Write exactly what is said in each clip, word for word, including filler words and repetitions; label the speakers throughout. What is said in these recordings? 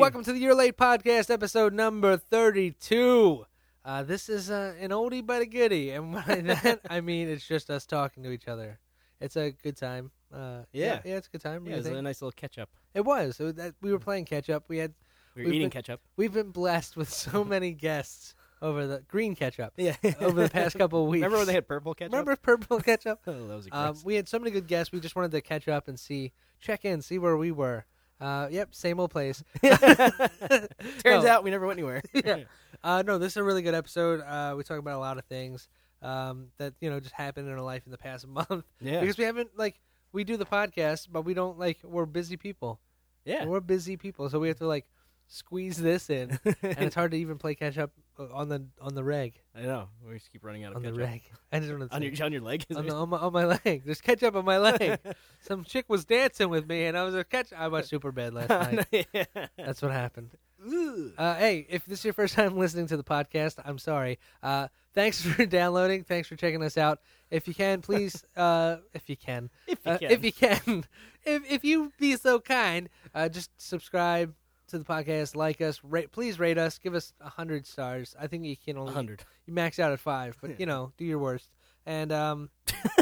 Speaker 1: welcome to the You're Late Podcast, episode number thirty-two. Uh, this is uh, an oldie but a goodie, and by that, I mean it's just us talking to each other. It's a good time. Uh, yeah. yeah, yeah, it's a good time.
Speaker 2: Yeah, it was a nice little catch-up.
Speaker 1: It was. It was that, we were playing catch-up. We had
Speaker 2: We were eating
Speaker 1: been,
Speaker 2: ketchup.
Speaker 1: We've been blessed with so many guests over the green ketchup.
Speaker 2: Yeah.
Speaker 1: over the past couple of weeks.
Speaker 2: Remember when they had purple ketchup?
Speaker 1: Remember purple ketchup?
Speaker 2: Oh, that was
Speaker 1: um,
Speaker 2: gross.
Speaker 1: we had so many good guests. We just wanted to catch up and see, check in, see where we were. Uh, yep, same old place.
Speaker 2: Turns
Speaker 1: oh.
Speaker 2: out we never went anywhere.
Speaker 1: yeah. Uh, no, this is a really good episode. Uh, we talk about a lot of things um, that you know just happened in our life in the past month.
Speaker 2: Yeah.
Speaker 1: Because we haven't like we do the podcast, but we don't like we're busy people.
Speaker 2: Yeah.
Speaker 1: We're busy people, so we have to like squeeze this in, and it's hard to even play catch up on the on the reg.
Speaker 2: I know. We just keep running out of
Speaker 1: on
Speaker 2: ketchup.
Speaker 1: the reg. I just want to
Speaker 2: on your on your leg.
Speaker 1: on, the, on, my, on my leg. There's ketchup on my leg. Some chick was dancing with me, and I was a catch. I watched Superbad last night.
Speaker 2: yeah.
Speaker 1: That's what happened. Uh, hey, if this is your first time listening to the podcast, I'm sorry. Uh, thanks for downloading. Thanks for checking us out. If you can, please, uh, if you can,
Speaker 2: If you
Speaker 1: uh,
Speaker 2: can.
Speaker 1: if you can, if if you be so kind, uh, just subscribe to the podcast, like us, rate, please rate us, give us a hundred stars. I think you can only
Speaker 2: A hundred.
Speaker 1: you max out at five, but you know, do your worst. And um,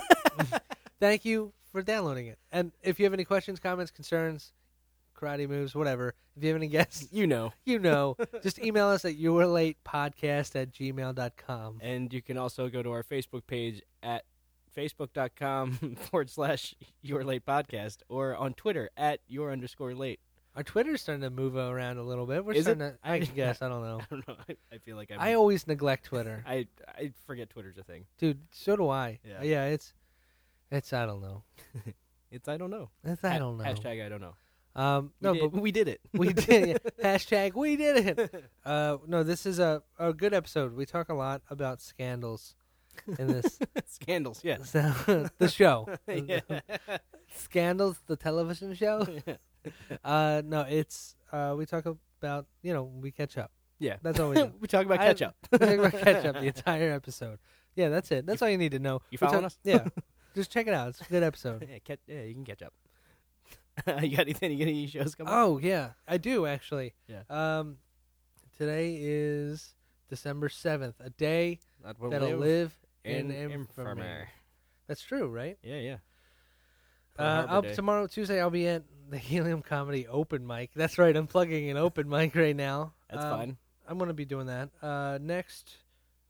Speaker 1: thank you for downloading it. And if you have any questions, comments, concerns, karate moves, whatever, if you have any guests,
Speaker 2: You know.
Speaker 1: you know, just email us at yourlatepodcast at gmail dot com.
Speaker 2: And you can also go to our Facebook page at facebook.com forward slash your late podcast or on Twitter at your underscore late.
Speaker 1: Our Twitter's starting to move around a little bit. We're
Speaker 2: Is it?
Speaker 1: starting to, I guess, I don't know.
Speaker 2: I don't know. I, I feel like I'm,
Speaker 1: I always neglect Twitter.
Speaker 2: I I forget Twitter's a thing.
Speaker 1: Dude, so do I.
Speaker 2: Yeah.
Speaker 1: Yeah, it's, it's, I don't know.
Speaker 2: It's I don't know.
Speaker 1: It's, I
Speaker 2: Ha-
Speaker 1: don't know.
Speaker 2: Hashtag I don't know.
Speaker 1: Um,
Speaker 2: We
Speaker 1: no,
Speaker 2: did,
Speaker 1: but
Speaker 2: we did it.
Speaker 1: we did. Hashtag we did it. Uh, no, this is a, a good episode. We talk a lot about scandals in this.
Speaker 2: Scandals, yes.
Speaker 1: So, the show.
Speaker 2: Yeah.
Speaker 1: Scandals, the television show. Uh, no, it's uh, we talk about you know we catch up.
Speaker 2: Yeah.
Speaker 1: That's all we do.
Speaker 2: we talk about
Speaker 1: I-
Speaker 2: ketchup.
Speaker 1: We talk about catch up the entire episode. Yeah, that's it. That's all you need to know.
Speaker 2: You
Speaker 1: We
Speaker 2: following
Speaker 1: talk-
Speaker 2: us?
Speaker 1: Yeah, just check it out. It's a good episode.
Speaker 2: yeah, catch, yeah, you can catch up. you got anything? You got any shows coming? up?
Speaker 1: Oh yeah, I do actually.
Speaker 2: Yeah.
Speaker 1: Um, today is December seventh, a day
Speaker 2: That will
Speaker 1: that'll
Speaker 2: live
Speaker 1: live in,
Speaker 2: in
Speaker 1: infamy.
Speaker 2: infamy.
Speaker 1: That's true, right?
Speaker 2: Yeah, yeah.
Speaker 1: Uh,
Speaker 2: Harbor
Speaker 1: I'll,
Speaker 2: Day.
Speaker 1: tomorrow, Tuesday, I'll be at the Helium Comedy Open Mic. That's right, I'm plugging an open mic right now.
Speaker 2: That's
Speaker 1: Um,
Speaker 2: fine.
Speaker 1: I'm going to be doing that. Uh, next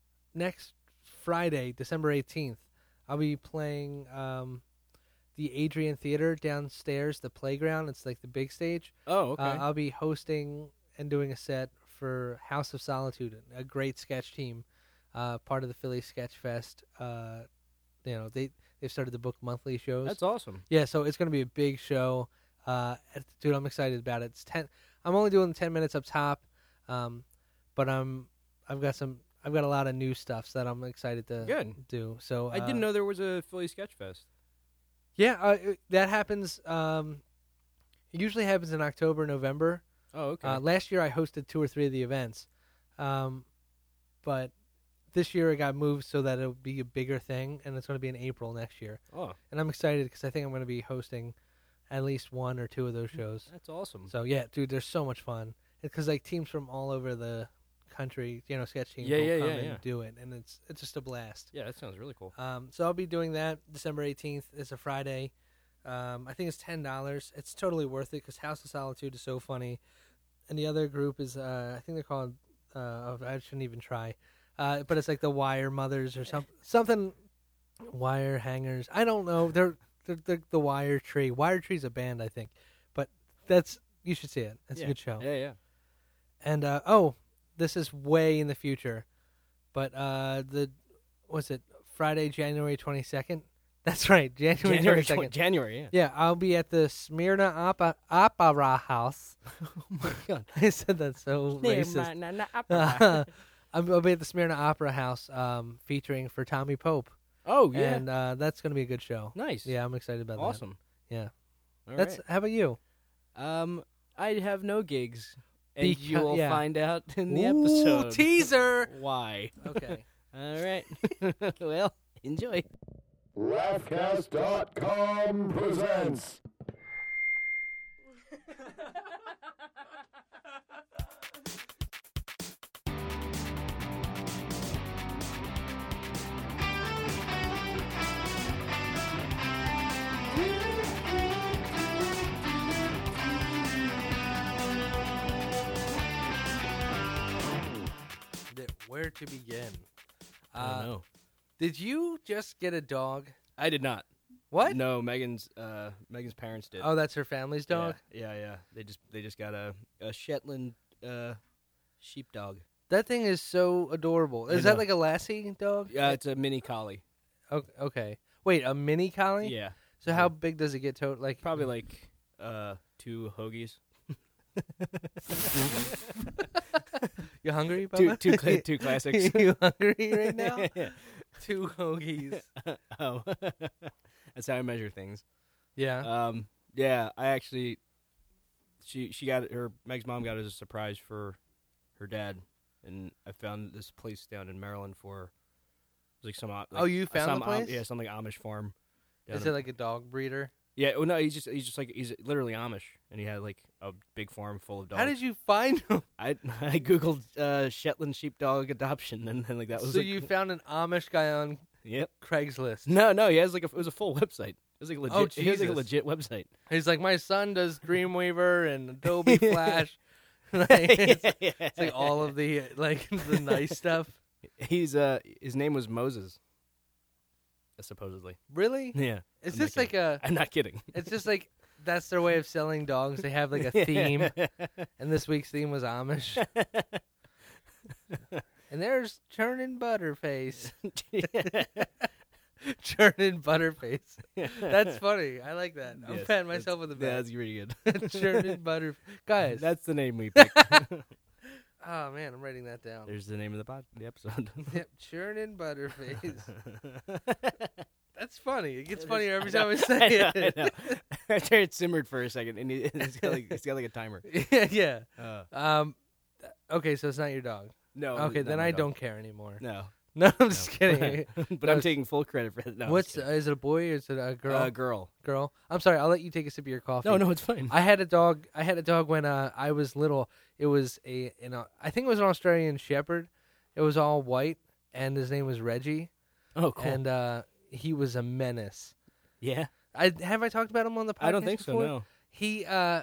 Speaker 1: next Friday, December eighteenth, I'll be playing um, the Adrian Theater downstairs, the playground. It's like the big stage.
Speaker 2: Oh, okay.
Speaker 1: Uh, I'll be hosting and doing a set for House of Solitude, a great sketch team, uh, part of the Philly Sketch Fest. Uh, you know, they, they've started to book monthly shows.
Speaker 2: That's awesome.
Speaker 1: Yeah, so it's going to be a big show. Uh, dude, I'm excited about it. It's ten. I'm only doing ten minutes up top, um, but I'm I've got some I've got a lot of new stuff that I'm excited to
Speaker 2: Good.
Speaker 1: do. So
Speaker 2: I
Speaker 1: uh,
Speaker 2: didn't know there was a Philly Sketch Fest.
Speaker 1: Yeah, uh, it- that happens. Um, it usually happens in October, November.
Speaker 2: Oh, okay.
Speaker 1: Uh, last year I hosted two or three of the events, um, but this year it got moved so that it'll be a bigger thing, and it's going to be in April next year.
Speaker 2: oh,
Speaker 1: And I'm excited because I think I'm going to be hosting at least one or two of those shows.
Speaker 2: that's awesome.
Speaker 1: So yeah, dude, they're so much fun because like teams from all over the country, you know, sketch teams
Speaker 2: Yeah,
Speaker 1: will
Speaker 2: yeah,
Speaker 1: come
Speaker 2: yeah,
Speaker 1: and
Speaker 2: yeah.
Speaker 1: do it, and it's it's just a blast.
Speaker 2: Yeah, that sounds really cool.
Speaker 1: Um, so I'll be doing that December eighteenth. It's a Friday. Um, I think it's ten dollars. It's totally worth it because House of Solitude is so funny, and the other group is uh, I think they're called. Uh, I shouldn't even try, uh, but it's like the Wire Mothers or something. Something Wire Hangers. I don't know. They're they're, they're the Wire Tree. Wire Tree's a band, I think, but that's you should see it. It's
Speaker 2: yeah.
Speaker 1: a good show.
Speaker 2: Yeah, yeah.
Speaker 1: And uh, oh, this is way in the future, but uh, the was it Friday, January twenty second? That's right, January
Speaker 2: January,
Speaker 1: twenty
Speaker 2: tw-
Speaker 1: second.
Speaker 2: January, yeah.
Speaker 1: Yeah, I'll be at the Smyrna Opera, Opera House.
Speaker 2: Oh my God.
Speaker 1: I said that so racist. Uh, I'll be at the Smyrna Opera House, um, featuring for Tommy Pope.
Speaker 2: oh yeah,
Speaker 1: And uh, that's going to be a good show.
Speaker 2: nice.
Speaker 1: Yeah, I'm excited about
Speaker 2: awesome.
Speaker 1: that. Yeah.
Speaker 2: All
Speaker 1: That's
Speaker 2: right.
Speaker 1: how about you?
Speaker 2: Um, I have no gigs, and
Speaker 1: Beca-
Speaker 2: you will
Speaker 1: yeah.
Speaker 2: find out in the
Speaker 1: Ooh,
Speaker 2: episode.
Speaker 1: teaser.
Speaker 2: Why?
Speaker 1: Okay.
Speaker 2: All right. Well, enjoy.
Speaker 3: Laughcast dot com presents
Speaker 1: where to begin?
Speaker 2: I don't
Speaker 1: Uh,
Speaker 2: know.
Speaker 1: Did you just get a dog?
Speaker 2: I did not.
Speaker 1: What?
Speaker 2: No, Megan's uh, Megan's parents did.
Speaker 1: Oh, that's her family's dog?
Speaker 2: Yeah, yeah, yeah. They just they just got a, a Shetland uh, sheepdog.
Speaker 1: That thing is so adorable.
Speaker 2: I
Speaker 1: Is that
Speaker 2: know.
Speaker 1: like a Lassie dog?
Speaker 2: Yeah, it's a mini collie.
Speaker 1: O- Okay. Wait, a mini collie?
Speaker 2: Yeah,
Speaker 1: So how big does it get to? Like
Speaker 2: probably like uh, two hoagies.
Speaker 1: You hungry,
Speaker 2: Two
Speaker 1: Bubba?
Speaker 2: two cla- two classics.
Speaker 1: You hungry right now? Two hoagies.
Speaker 2: Oh, that's how I measure things.
Speaker 1: Yeah.
Speaker 2: Um, yeah, I actually, she she got her Meg's mom got it as a surprise for her dad, and I found this place down in Maryland for it was like some. Like,
Speaker 1: Oh, you found
Speaker 2: some
Speaker 1: the
Speaker 2: Am-
Speaker 1: place?
Speaker 2: yeah, some like Amish farm. down
Speaker 1: Is
Speaker 2: in-
Speaker 1: it like a dog breeder?
Speaker 2: Yeah, well, no, he's just he's just like he's literally Amish, and he had like a big farm full of dogs.
Speaker 1: How did you find him?
Speaker 2: I I googled uh, Shetland sheepdog adoption, and then like that was
Speaker 1: So
Speaker 2: like,
Speaker 1: you found an Amish guy on
Speaker 2: yep.
Speaker 1: Craigslist.
Speaker 2: No, no, he has like a, it was a full website. It was like a legit.
Speaker 1: Oh,
Speaker 2: he has like a
Speaker 1: Jesus.
Speaker 2: legit website.
Speaker 1: He's like, my son does Dreamweaver and Adobe Flash. Like, it's, it's like all of the like the nice stuff.
Speaker 2: He's uh his name was Moses. Uh, supposedly.
Speaker 1: Really?
Speaker 2: Yeah.
Speaker 1: Is
Speaker 2: I'm not
Speaker 1: this like
Speaker 2: kidding.
Speaker 1: a?
Speaker 2: I'm not kidding.
Speaker 1: It's just like that's their way of selling dogs. They have like a theme, and this week's theme was Amish. And there's Churnin' Butterface. Churnin' Butterface. That's funny. I like that. I'm
Speaker 2: Yes,
Speaker 1: patting
Speaker 2: that's-
Speaker 1: myself on the
Speaker 2: Yeah,
Speaker 1: back.
Speaker 2: that's pretty good.
Speaker 1: Churnin' Butterface. Guys.
Speaker 2: That's the name we picked.
Speaker 1: Oh man, I'm writing that down.
Speaker 2: There's the name of the pod, the episode.
Speaker 1: Yep, Churnin' Butterface. That's funny. It gets
Speaker 2: It
Speaker 1: funnier
Speaker 2: is-
Speaker 1: every
Speaker 2: I
Speaker 1: time I
Speaker 2: know,
Speaker 1: say
Speaker 2: I know,
Speaker 1: it.
Speaker 2: I know. After it simmered for a second, and he, it's got like it's got like a timer.
Speaker 1: yeah, yeah.
Speaker 2: Uh,
Speaker 1: Um. Okay, so it's not your dog.
Speaker 2: no.
Speaker 1: Okay,
Speaker 2: not
Speaker 1: then
Speaker 2: my
Speaker 1: I
Speaker 2: dog.
Speaker 1: don't care anymore.
Speaker 2: No.
Speaker 1: No, I'm just
Speaker 2: No.
Speaker 1: kidding.
Speaker 2: but
Speaker 1: No,
Speaker 2: I'm
Speaker 1: it's-
Speaker 2: taking full credit for it. No, I'm
Speaker 1: What's
Speaker 2: just
Speaker 1: uh,
Speaker 2: kidding.
Speaker 1: is it a boy or is it a girl?
Speaker 2: Uh, girl?
Speaker 1: girl. I'm sorry. I'll let you take a sip of your coffee.
Speaker 2: No, no, it's fine.
Speaker 1: I had a dog. I had a dog when uh, I was little. It was a, an, uh, I think it was an Australian Shepherd. It was all white, and his name was Reggie,
Speaker 2: oh, cool.
Speaker 1: and uh, he was a menace.
Speaker 2: yeah.
Speaker 1: I have I talked about him on the podcast
Speaker 2: I don't think so.
Speaker 1: before?
Speaker 2: No.
Speaker 1: He uh,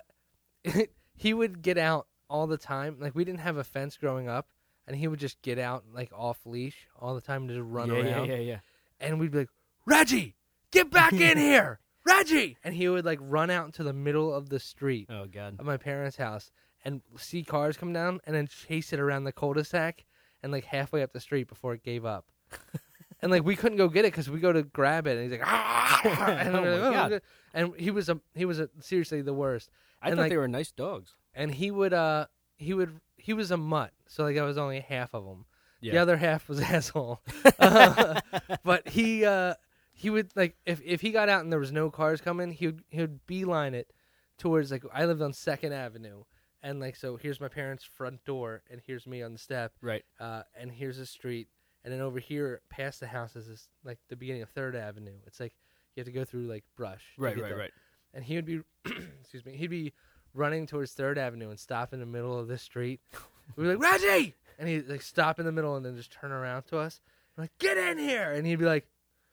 Speaker 1: he would get out all the time. Like we didn't have a fence growing up, and he would just get out like off leash all the time to just run
Speaker 2: yeah,
Speaker 1: around.
Speaker 2: Yeah, yeah, yeah.
Speaker 1: And we'd be like, Reggie, get back in here, Reggie! And he would like run out into the middle of the street
Speaker 2: Oh God.
Speaker 1: of my parents' house and see cars come down and then chase it around the cul-de-sac and like halfway up the street before it gave up. And like we couldn't go get it because we go to grab it and he's like, ah! and,
Speaker 2: Oh,
Speaker 1: we're
Speaker 2: my
Speaker 1: like, "Oh,
Speaker 2: God."
Speaker 1: good." And he was a he was a, seriously the worst.
Speaker 2: I
Speaker 1: And,
Speaker 2: thought
Speaker 1: like-
Speaker 2: they were nice dogs.
Speaker 1: And he would uh he would he was a mutt, so like I was only half of him. The
Speaker 2: Yeah.
Speaker 1: other half was asshole. Uh, but he uh he would like if if he got out and there was no cars coming, he would he would beeline it towards like I lived on Second Avenue. And like so here's my parents' front door and here's me on the step.
Speaker 2: Right.
Speaker 1: Uh and here's the street. And then over here past the house is this, like the beginning of Third Avenue. It's like you have to go through like brush. to
Speaker 2: Right.
Speaker 1: get
Speaker 2: Right.
Speaker 1: there.
Speaker 2: Right.
Speaker 1: And he would be excuse me, he'd be running towards Third Avenue and stop in the middle of this street. We'd be like, Reggie! And he'd like stop in the middle and then just turn around to us. I'm like, get in here! And he'd be like,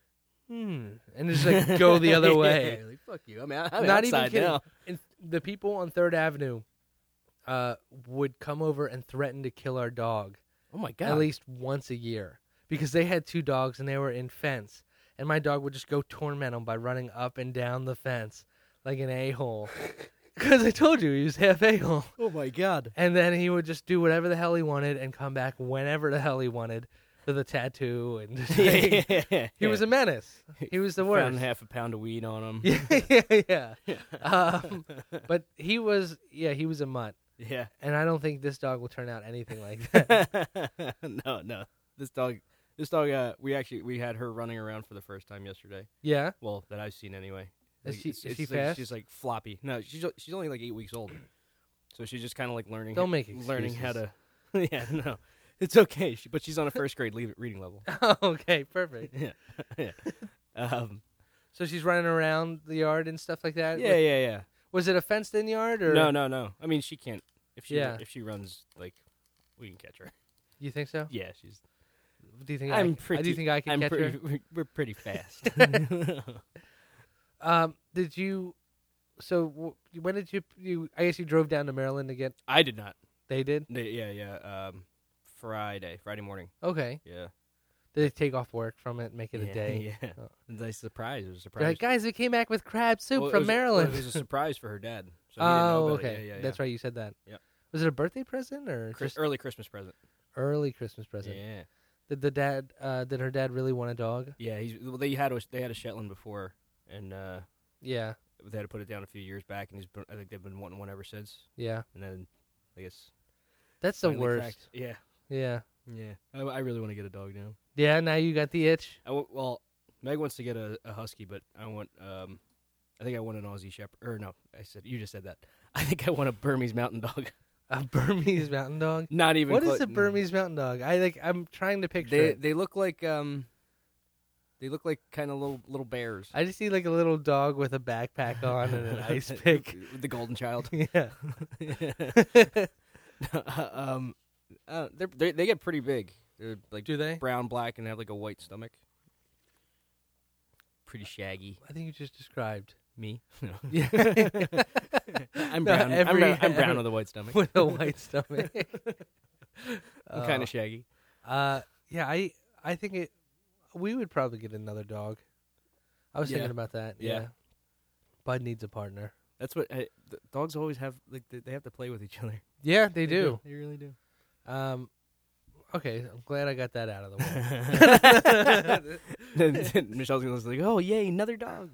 Speaker 1: hmm. And just like go the other way.
Speaker 2: Yeah, like fuck you. I mean, I'm
Speaker 1: Not even
Speaker 2: outside
Speaker 1: kidding.
Speaker 2: now.
Speaker 1: And the people on Third Avenue uh, would come over and threaten to kill our dog
Speaker 2: Oh my God.
Speaker 1: at least once a year because they had two dogs and they were in fence. And my dog would just go torment them by running up and down the fence like an a-hole. Because I told you he was half a-hole.
Speaker 2: Oh my God.
Speaker 1: And then he would just do whatever the hell he wanted and come back whenever the hell he wanted with a tattoo. And just, like, he was a menace. He was the
Speaker 2: Found
Speaker 1: worst.
Speaker 2: half a pound of weed on him.
Speaker 1: yeah, yeah, yeah. Um, but he was, yeah, he was a mutt.
Speaker 2: Yeah.
Speaker 1: And I don't think this dog will turn out anything like that.
Speaker 2: no, no. This dog. This dog. Uh, we actually we had her running around for the first time yesterday.
Speaker 1: Yeah?
Speaker 2: Well, that I've seen anyway.
Speaker 1: Is
Speaker 2: Like,
Speaker 1: she-
Speaker 2: it's-
Speaker 1: is
Speaker 2: it's
Speaker 1: she
Speaker 2: like
Speaker 1: fast?
Speaker 2: She's like floppy. No, she's o- she's only like eight weeks old, so she's just kind of like learning.
Speaker 1: Don't make
Speaker 2: learning how
Speaker 1: excuses.
Speaker 2: to. Yeah, no, it's okay. She, but she's on a first grade le- reading level.
Speaker 1: Okay, perfect.
Speaker 2: Yeah, yeah. Um,
Speaker 1: So she's running around the yard and stuff like that?
Speaker 2: yeah, yeah, yeah.
Speaker 1: Was it a fenced-in yard? Or?
Speaker 2: No, no, no. I mean, she can't. If she
Speaker 1: Yeah.
Speaker 2: if she runs, like, we can catch her.
Speaker 1: You think so?
Speaker 2: Yeah, she's.
Speaker 1: Do you think
Speaker 2: I'm
Speaker 1: I,
Speaker 2: pretty.
Speaker 1: do you think I can
Speaker 2: I'm
Speaker 1: catch
Speaker 2: pretty,
Speaker 1: her?
Speaker 2: we're- We're pretty fast.
Speaker 1: Um, did you? So w- when did you? You? I guess you drove down to Maryland to get.
Speaker 2: I did not.
Speaker 1: They did.
Speaker 2: They, yeah, yeah. Um, Friday, Friday morning.
Speaker 1: Okay.
Speaker 2: Yeah.
Speaker 1: Did they take off work from it, make it
Speaker 2: yeah,
Speaker 1: a day?
Speaker 2: Yeah.
Speaker 1: Oh.
Speaker 2: Nice surprise. It was a surprise.
Speaker 1: They're like, guys, we came back with crab soup
Speaker 2: Well, it
Speaker 1: from
Speaker 2: was a-
Speaker 1: Maryland.
Speaker 2: well, it was a surprise for her dad. So he didn't know
Speaker 1: Oh,
Speaker 2: about it.
Speaker 1: okay.
Speaker 2: Yeah, yeah,
Speaker 1: That's
Speaker 2: yeah.
Speaker 1: right. You said that.
Speaker 2: Yep.
Speaker 1: Was it a birthday present or
Speaker 2: Chris,
Speaker 1: just
Speaker 2: early Christmas present.
Speaker 1: early Christmas present?
Speaker 2: Yeah.
Speaker 1: Did the dad? Uh, did her dad really want a dog?
Speaker 2: Yeah. He's well, they had a they had a Shetland before, and uh,
Speaker 1: Yeah.
Speaker 2: they had to put it down a few years back, and he's been, I think they've been wanting one ever since.
Speaker 1: Yeah.
Speaker 2: And then I guess
Speaker 1: That's the
Speaker 2: finally
Speaker 1: worst.
Speaker 2: cracked. Yeah.
Speaker 1: Yeah.
Speaker 2: Yeah. I, I really want to get a dog now.
Speaker 1: Yeah. Now you got the itch.
Speaker 2: I w- well, Meg wants to get a, a husky, but I want um, I think I want an Aussie Shepherd. Or no, I said you just said that. I think I want a Burmese Mountain Dog.
Speaker 1: A Burmese mountain dog.
Speaker 2: Not even.
Speaker 1: What
Speaker 2: clo-
Speaker 1: is a Burmese mountain dog? I like. I'm trying to picture
Speaker 2: They
Speaker 1: it.
Speaker 2: they look like um, they look like kind of little little bears.
Speaker 1: I just see like a little dog with a backpack on and an ice pick.
Speaker 2: The golden child.
Speaker 1: Yeah.
Speaker 2: um, uh, they're, they they get pretty big. They're like
Speaker 1: Do they?
Speaker 2: brown, black, and have like a white stomach. Pretty shaggy.
Speaker 1: I think you just described
Speaker 2: Me?
Speaker 1: Yeah.
Speaker 2: I'm
Speaker 1: No,
Speaker 2: brown. I'm,
Speaker 1: every-
Speaker 2: brown I'm brown
Speaker 1: every-
Speaker 2: with a white stomach.
Speaker 1: with a white stomach.
Speaker 2: I'm kind of shaggy.
Speaker 1: Uh, yeah, I I think it. We would probably get another dog. I was
Speaker 2: Yeah.
Speaker 1: thinking about that. Yeah.
Speaker 2: Yeah.
Speaker 1: Bud needs a partner.
Speaker 2: That's what I, the dogs always have. Like they, they have to play with each other.
Speaker 1: Yeah, they do.
Speaker 2: They really do.
Speaker 1: Um, okay, I'm glad I got that out of the way.
Speaker 2: Then Michelle's gonna be like, "Oh yay, another dog."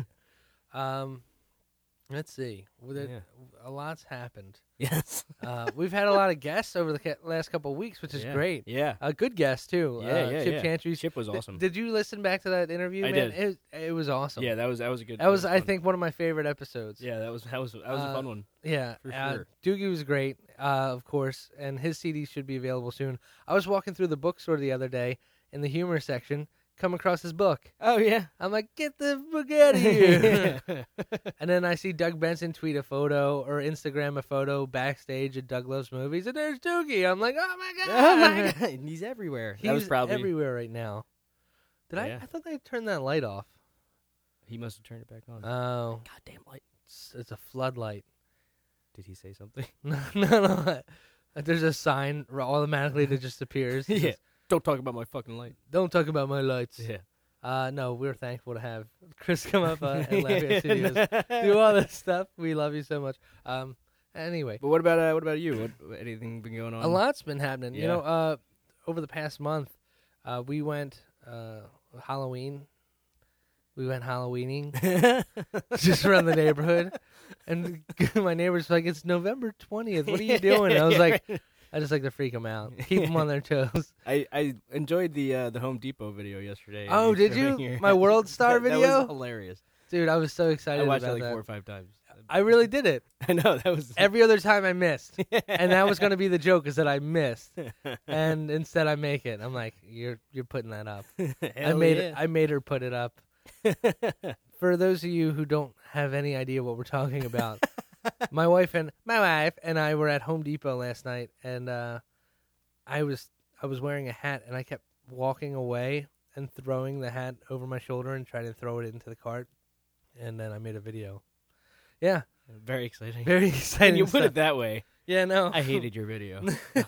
Speaker 1: um, let's see. Well, there-
Speaker 2: Yeah.
Speaker 1: A lot's happened.
Speaker 2: Yes.
Speaker 1: Uh, we've had a lot of guests over the ca- last couple of weeks, which is
Speaker 2: Yeah.
Speaker 1: great.
Speaker 2: Yeah.
Speaker 1: A good guest too.
Speaker 2: Yeah,
Speaker 1: uh,
Speaker 2: yeah,
Speaker 1: Chip
Speaker 2: yeah.
Speaker 1: Chantry.
Speaker 2: Chip was
Speaker 1: Th-
Speaker 2: awesome.
Speaker 1: did you listen back to that interview?
Speaker 2: I
Speaker 1: man?
Speaker 2: did.
Speaker 1: It, it was awesome.
Speaker 2: Yeah, that was that was a good.
Speaker 1: that was, I
Speaker 2: fun.
Speaker 1: think, one of my favorite episodes.
Speaker 2: Yeah, that was that was that was
Speaker 1: Uh,
Speaker 2: a fun one.
Speaker 1: Yeah,
Speaker 2: For
Speaker 1: uh,
Speaker 2: sure.
Speaker 1: Doogie was great, uh, of course, and his C Ds should be available soon. I was walking through the bookstore the other day in the humor section, come across his book.
Speaker 2: Oh yeah.
Speaker 1: I'm like, get the book out of here! And then I see Doug Benson tweet a photo or Instagram a photo backstage at Doug Loves Movies, and there's Doogie. I'm like, oh my god!
Speaker 2: Oh my god, he's everywhere.
Speaker 1: He's
Speaker 2: that was probably
Speaker 1: everywhere right now. Did I?
Speaker 2: Yeah.
Speaker 1: I thought they turned that light off.
Speaker 2: he must have turned it back on.
Speaker 1: Oh,
Speaker 2: Goddamn light.
Speaker 1: it's, it's a floodlight.
Speaker 2: Did he say something?
Speaker 1: no, no, no. There's a sign automatically that just appears. It
Speaker 2: Yeah.
Speaker 1: says,
Speaker 2: Don't talk about my fucking light.
Speaker 1: Don't talk about my lights.
Speaker 2: Yeah.
Speaker 1: Uh, no, we're thankful to have Chris come up uh, and Lafayette Studios do all this stuff. We love you so much. Um, anyway,
Speaker 2: But what about uh, what about you? What anything been going on?
Speaker 1: a lot's been happening. You
Speaker 2: Yeah.
Speaker 1: know, uh, over the past month, uh, we went uh, Halloween. We went Halloweening just around the neighborhood, and my neighbor's like, "It's November twentieth. What are you doing?" And I was like, "I just like to freak them out, keep them on their toes."
Speaker 2: I, I enjoyed the uh, the Home Depot video yesterday.
Speaker 1: Oh, did you?
Speaker 2: Your-
Speaker 1: My World Star
Speaker 2: That-
Speaker 1: video?
Speaker 2: That was hilarious.
Speaker 1: Dude, I was so excited
Speaker 2: I watched
Speaker 1: about
Speaker 2: it like
Speaker 1: that.
Speaker 2: four or five times.
Speaker 1: I really did it.
Speaker 2: I know that was
Speaker 1: Every other time I missed, and that was going to be the joke, is that I missed, and instead I make it. I'm like, "You're you're putting that up." I
Speaker 2: Hell
Speaker 1: made
Speaker 2: yeah.
Speaker 1: it. I made her put it up. For those of you who don't have any idea what we're talking about, my wife and my wife and I were at Home Depot last night, and uh, I was I was wearing a hat, and I kept walking away and throwing the hat over my shoulder and trying to throw it into the cart, and then I made a video. Yeah,
Speaker 2: Very exciting.
Speaker 1: very exciting.
Speaker 2: And you put
Speaker 1: stuff.
Speaker 2: it that way.
Speaker 1: Yeah, no,
Speaker 2: I hated your video.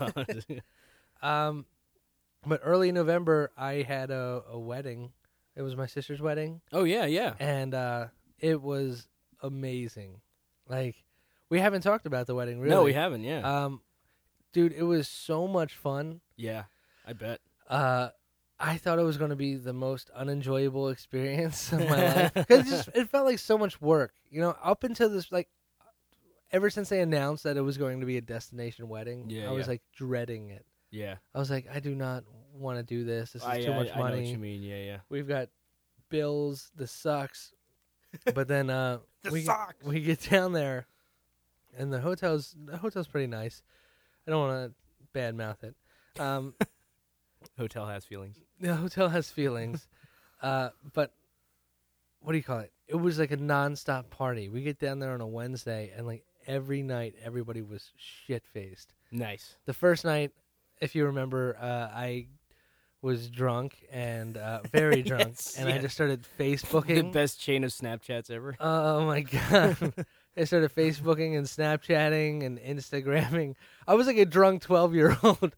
Speaker 1: Um, but early November, I had a, a wedding. It was my sister's wedding,
Speaker 2: oh yeah, yeah.
Speaker 1: and uh, it was amazing. Like, we haven't talked about the wedding, really.
Speaker 2: No, we haven't. Yeah.
Speaker 1: Um, dude, it was so much fun.
Speaker 2: yeah. I bet.
Speaker 1: Uh, I thought it was going to be the most unenjoyable experience of my life because it just it felt like so much work. You know, up until this, like, ever since they announced that it was going to be a destination wedding,
Speaker 2: Yeah,
Speaker 1: I was
Speaker 2: yeah.
Speaker 1: like dreading it.
Speaker 2: Yeah.
Speaker 1: I was like, I do not want to do this. This is
Speaker 2: I,
Speaker 1: too
Speaker 2: I-
Speaker 1: much
Speaker 2: I know what
Speaker 1: money.
Speaker 2: you mean. Yeah, yeah.
Speaker 1: We've got bills. This sucks. But then uh,
Speaker 2: This
Speaker 1: we
Speaker 2: sucks.
Speaker 1: we get down there, and the hotel's the hotel's pretty nice. I don't want to badmouth it. Um,
Speaker 2: Hotel has feelings.
Speaker 1: the hotel has feelings, uh, but what do you call it? It was like a nonstop party. We get down there on a Wednesday, and like every night, everybody was shit faced.
Speaker 2: Nice.
Speaker 1: The first night, if you remember, uh, I was drunk and uh, very drunk,
Speaker 2: Yes,
Speaker 1: and I
Speaker 2: yeah.
Speaker 1: just started
Speaker 2: The
Speaker 1: Facebooking.
Speaker 2: best chain of Snapchats ever.
Speaker 1: Oh my god! I started Facebooking and Snapchatting and Instagramming. I was like a drunk twelve-year-old,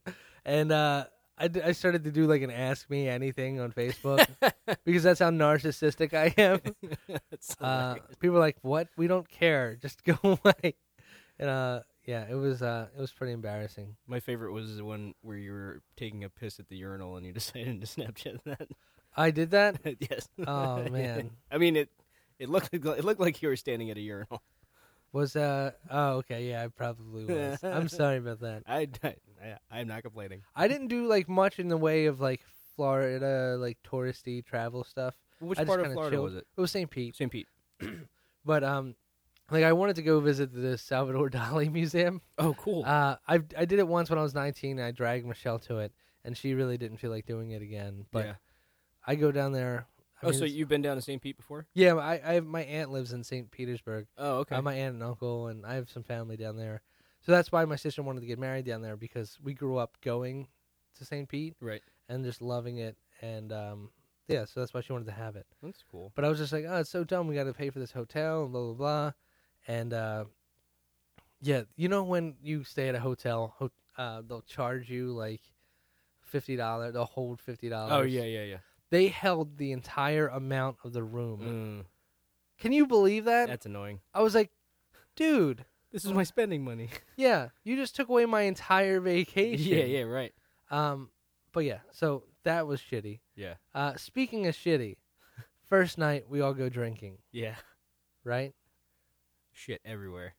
Speaker 1: and uh, I, d- I started to do like an Ask Me Anything on Facebook because that's how narcissistic I am.
Speaker 2: That's
Speaker 1: Uh,
Speaker 2: hilarious.
Speaker 1: people are like, "What? We don't care. Just go away." And uh, yeah, it was uh, it was pretty embarrassing.
Speaker 2: My favorite was the one where you were taking a piss at the urinal and you decided to Snapchat that.
Speaker 1: I did that.
Speaker 2: Yes.
Speaker 1: Oh man,
Speaker 2: I mean it. It looked like, it looked like you were standing at a urinal.
Speaker 1: was uh oh okay yeah I probably was. I'm sorry about that.
Speaker 2: I, I, I'm not complaining.
Speaker 1: I didn't do like much in the way of like Florida like touristy travel stuff.
Speaker 2: Which
Speaker 1: I just
Speaker 2: part of
Speaker 1: kinda
Speaker 2: Florida
Speaker 1: chilled.
Speaker 2: was it?
Speaker 1: It was Saint Pete,
Speaker 2: Saint Pete.
Speaker 1: but um, like I wanted to go visit the Salvador Dali Museum.
Speaker 2: Oh, cool.
Speaker 1: Uh, I I did it once when I was nineteen. And I dragged Michelle to it, and she really didn't feel like doing it again. But
Speaker 2: yeah.
Speaker 1: I go down there. I
Speaker 2: Oh,
Speaker 1: mean,
Speaker 2: so
Speaker 1: it's-
Speaker 2: you've been down to Saint Pete before?
Speaker 1: Yeah, I, I have, my aunt lives in Saint Petersburg.
Speaker 2: Oh, okay.
Speaker 1: Uh, my aunt and uncle, and I have some family down there. So that's why my sister wanted to get married down there because we grew up going to Saint Pete
Speaker 2: right.
Speaker 1: and just loving it. And um, yeah, so that's why she wanted to have it.
Speaker 2: That's cool.
Speaker 1: But I was just like, oh, it's so dumb. We got to pay for this hotel and blah, blah, blah. And uh, yeah, you know when you stay at a hotel, ho- uh, they'll charge you like fifty dollars. They'll hold fifty dollars.
Speaker 2: Oh, yeah, yeah, yeah.
Speaker 1: They held the entire amount of the room.
Speaker 2: Mm,
Speaker 1: Can you believe that?
Speaker 2: that's annoying.
Speaker 1: I was like, dude,
Speaker 2: This is my spending money.
Speaker 1: yeah, you just took away my entire vacation.
Speaker 2: yeah, yeah, right.
Speaker 1: Um, but yeah, so that was shitty.
Speaker 2: Yeah.
Speaker 1: Uh, speaking of shitty, first night we all go drinking,
Speaker 2: Yeah.
Speaker 1: right?
Speaker 2: Shit everywhere.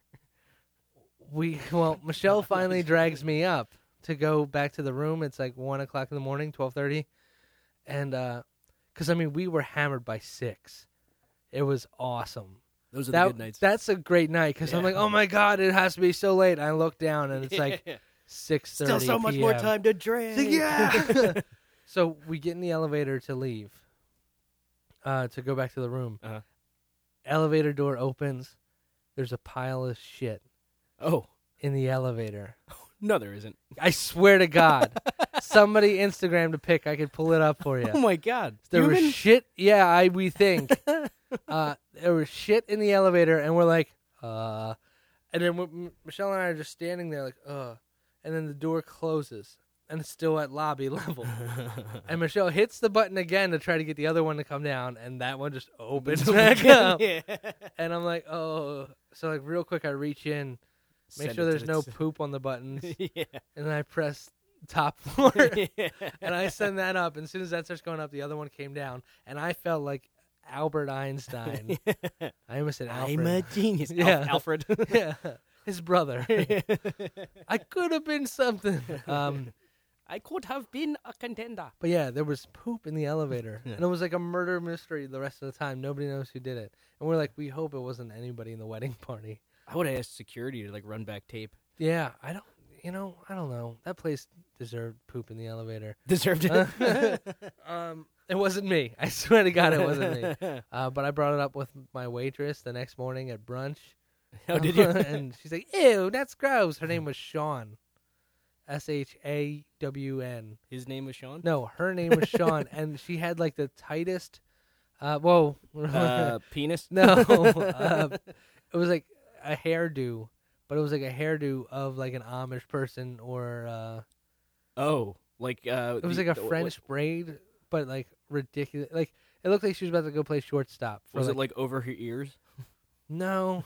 Speaker 1: We well, Michelle finally drags me up to go back to the room. It's like one o'clock in the morning, twelve thirty, and uh, because I mean we were hammered by six. It was awesome.
Speaker 2: Those are
Speaker 1: That
Speaker 2: the good nights.
Speaker 1: that's a great night because I'm
Speaker 2: Yeah.
Speaker 1: like, oh my god, it has to be so late. I look down and it's like six thirty.
Speaker 2: Still so much more time to drink.
Speaker 1: It's like, yeah. So we get in the elevator to leave, uh, to go back to the room.
Speaker 2: Uh-huh.
Speaker 1: Elevator door opens. There's a pile of shit
Speaker 2: Oh.
Speaker 1: in the elevator.
Speaker 2: No, there isn't.
Speaker 1: I swear to God, somebody Instagrammed a pic. I could pull it up for you.
Speaker 2: Oh, my God.
Speaker 1: There was
Speaker 2: Human?
Speaker 1: shit. Yeah, I we think uh, there was shit in the elevator, and we're like, uh, and then w- Michelle and I are just standing there like, uh, and then the door closes, and it's still at lobby level. And Michelle hits the button again to try to get the other one to come down, and that one just opens back up.
Speaker 2: Yeah.
Speaker 1: And I'm like, oh, so like real quick, I reach in, make
Speaker 2: Send
Speaker 1: sure
Speaker 2: it to
Speaker 1: there's
Speaker 2: the
Speaker 1: no
Speaker 2: s-
Speaker 1: poop on the buttons,
Speaker 2: yeah.
Speaker 1: and then I press top floor.
Speaker 2: yeah.
Speaker 1: And I send that up, and as soon as that starts going up, the other one came down, and I felt like Albert Einstein. I almost said Alfred.
Speaker 2: I'm a genius.
Speaker 1: Yeah.
Speaker 2: Al- Alfred.
Speaker 1: Yeah, his brother. I could have been something. Um,
Speaker 2: I could have been a contender.
Speaker 1: but yeah, there was poop in the elevator,
Speaker 2: Yeah.
Speaker 1: and it was like a murder mystery the rest of the time. Nobody knows who did it, and we're like, we hope it wasn't anybody in the wedding party.
Speaker 2: I would have asked security to like run back tape.
Speaker 1: Yeah, I don't. You know, I don't know. That place deserved poop in the elevator.
Speaker 2: Deserved it.
Speaker 1: um, it wasn't me. I swear to God, it wasn't me. Uh, but I brought it up with my waitress the next morning at brunch.
Speaker 2: Oh, did you?
Speaker 1: And she's like, ew, that's gross. Her name was Sean. S H A W N.
Speaker 2: His name was Sean?
Speaker 1: No, her name was Sean. And she had like the tightest, uh, whoa.
Speaker 2: Uh, penis?
Speaker 1: no. Uh, it was like a hairdo, but it was like a hairdo of like an Amish person or, uh,
Speaker 2: Oh, like uh,
Speaker 1: it was
Speaker 2: the-
Speaker 1: like a
Speaker 2: the-
Speaker 1: French braid, but like ridiculous. Like, it looked like she was about to go play shortstop. for,
Speaker 2: Was it like over her ears?
Speaker 1: No.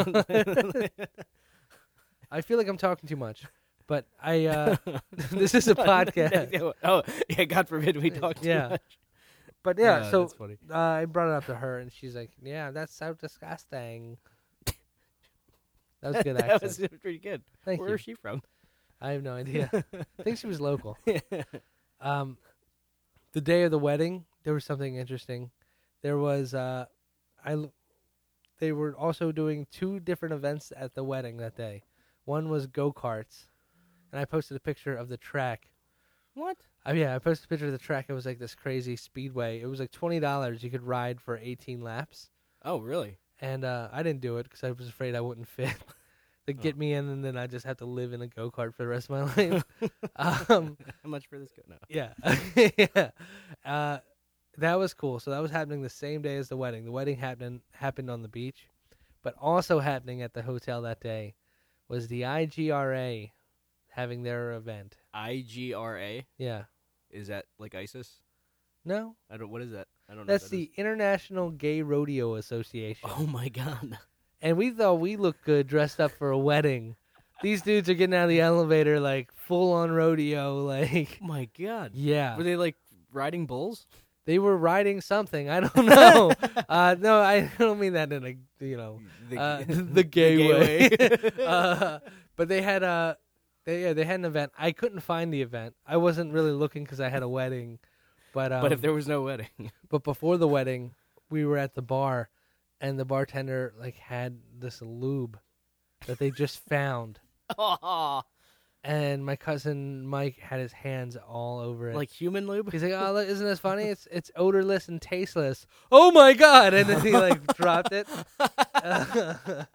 Speaker 1: I feel like I'm talking too much, but I. Uh, this is a podcast.
Speaker 2: Oh, yeah. God forbid we talk too
Speaker 1: Yeah.
Speaker 2: much.
Speaker 1: But yeah,
Speaker 2: Uh,
Speaker 1: so
Speaker 2: that's funny.
Speaker 1: uh, I brought it up to her, and she's like, "Yeah, that's so disgusting." That was a good
Speaker 2: that
Speaker 1: accent.
Speaker 2: was pretty good.
Speaker 1: Thank
Speaker 2: Where
Speaker 1: you.
Speaker 2: is she from?
Speaker 1: I have no idea. I think she was local. Um, the day of the wedding, there was something interesting. There was uh, I. l- They were also doing two different events at the wedding that day. One was go karts, and I posted a picture of the track.
Speaker 2: What?
Speaker 1: Oh yeah, I posted a picture of the track. It was like this crazy speedway. It was like twenty dollars. You could ride for eighteen laps,
Speaker 2: Oh, really?
Speaker 1: and uh, I didn't do it because I was afraid I wouldn't fit. They'd get me in, and then I just have to live in a go kart for the rest of my life. um,
Speaker 2: How much for this go? No.
Speaker 1: yeah, yeah. Uh, that was cool. So that was happening the same day as the wedding. The wedding happened happened on the beach, but also happening at the hotel that day was the I G R A having their event.
Speaker 2: I G R A.
Speaker 1: Yeah.
Speaker 2: Is that like ISIS?
Speaker 1: No,
Speaker 2: I don't. What is that? I don't know.
Speaker 1: that's
Speaker 2: what that
Speaker 1: the International Gay Rodeo Association.
Speaker 2: is. Oh my god.
Speaker 1: And we thought we looked good dressed up for a wedding. These dudes are getting out of the elevator like full on rodeo, like
Speaker 2: Oh my god.
Speaker 1: yeah.
Speaker 2: Were they like riding bulls?
Speaker 1: They were riding something. I don't know. uh, no, I don't mean that in a you know
Speaker 2: The,
Speaker 1: uh, the gay,
Speaker 2: gay
Speaker 1: way.
Speaker 2: way.
Speaker 1: uh, but they had a they yeah they had an event. I couldn't find the event. I wasn't really looking because I had a wedding. But um,
Speaker 2: But if there was no wedding.
Speaker 1: but before the wedding, we were at the bar, and the bartender like had this lube that they just found,
Speaker 2: Oh,
Speaker 1: and my cousin Mike had his hands all over it.
Speaker 2: like human lube?
Speaker 1: He's like, "Oh, look, isn't this funny? It's it's odorless and tasteless." Oh my god! And then he like dropped it, uh,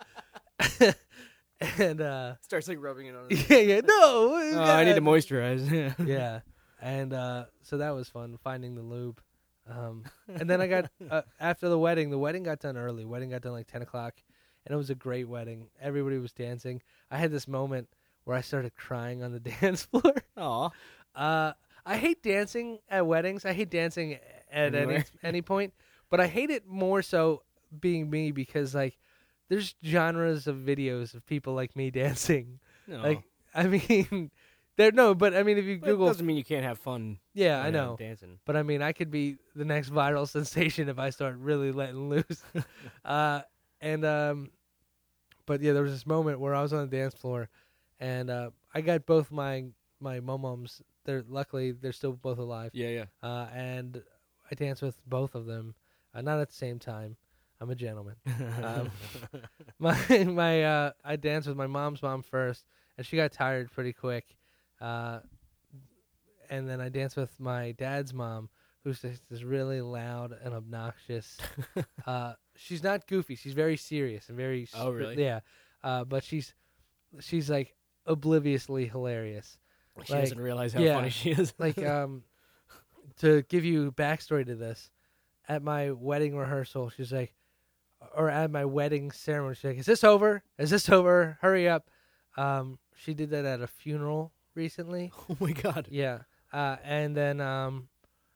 Speaker 1: and uh,
Speaker 2: Starts like rubbing it on his
Speaker 1: yeah, yeah, no,
Speaker 2: Oh, I need to moisturize. Yeah.
Speaker 1: yeah, and uh, so that was fun finding the lube. Um, and then I got uh, after the wedding. The wedding got done early. Wedding got done like ten o'clock, and it was a great wedding. Everybody was dancing. I had this moment where I started crying on the dance floor.
Speaker 2: Aw.
Speaker 1: Uh, I hate dancing at weddings. I hate dancing at any
Speaker 2: Anywhere.
Speaker 1: any point, but I hate it more so being me because like there's genres of videos of people like me dancing.
Speaker 2: No.
Speaker 1: Like I mean, there no, but I mean if you
Speaker 2: But it
Speaker 1: Google,
Speaker 2: doesn't mean you can't have fun.
Speaker 1: yeah, I
Speaker 2: you
Speaker 1: know.
Speaker 2: Dancing.
Speaker 1: But I mean, I could be the next viral sensation if I start really letting loose. uh, and um, but yeah, there was this moment where I was on the dance floor, and uh, I got both my my mum-mums. They're luckily they're still both alive.
Speaker 2: Yeah, yeah.
Speaker 1: Uh, and I danced with both of them, uh, not at the same time. I'm a gentleman. Um, my my uh, I danced with my mom's mom first, and she got tired pretty quick. Uh, and then I danced with my dad's mom, who's just this really loud and obnoxious. uh, she's not goofy. She's very serious and very.
Speaker 2: Oh,
Speaker 1: stri-
Speaker 2: really?
Speaker 1: Yeah. Uh, but she's she's like obliviously hilarious.
Speaker 2: She
Speaker 1: Like,
Speaker 2: doesn't realize how
Speaker 1: yeah.
Speaker 2: funny she is.
Speaker 1: Like um, to give you backstory to this, at my wedding rehearsal, she's like, or at my wedding ceremony, she's like, "Is this over? Is this over? Hurry up!" Um, she did that at a funeral recently.
Speaker 2: Oh my god.
Speaker 1: Yeah. Uh, and then, um,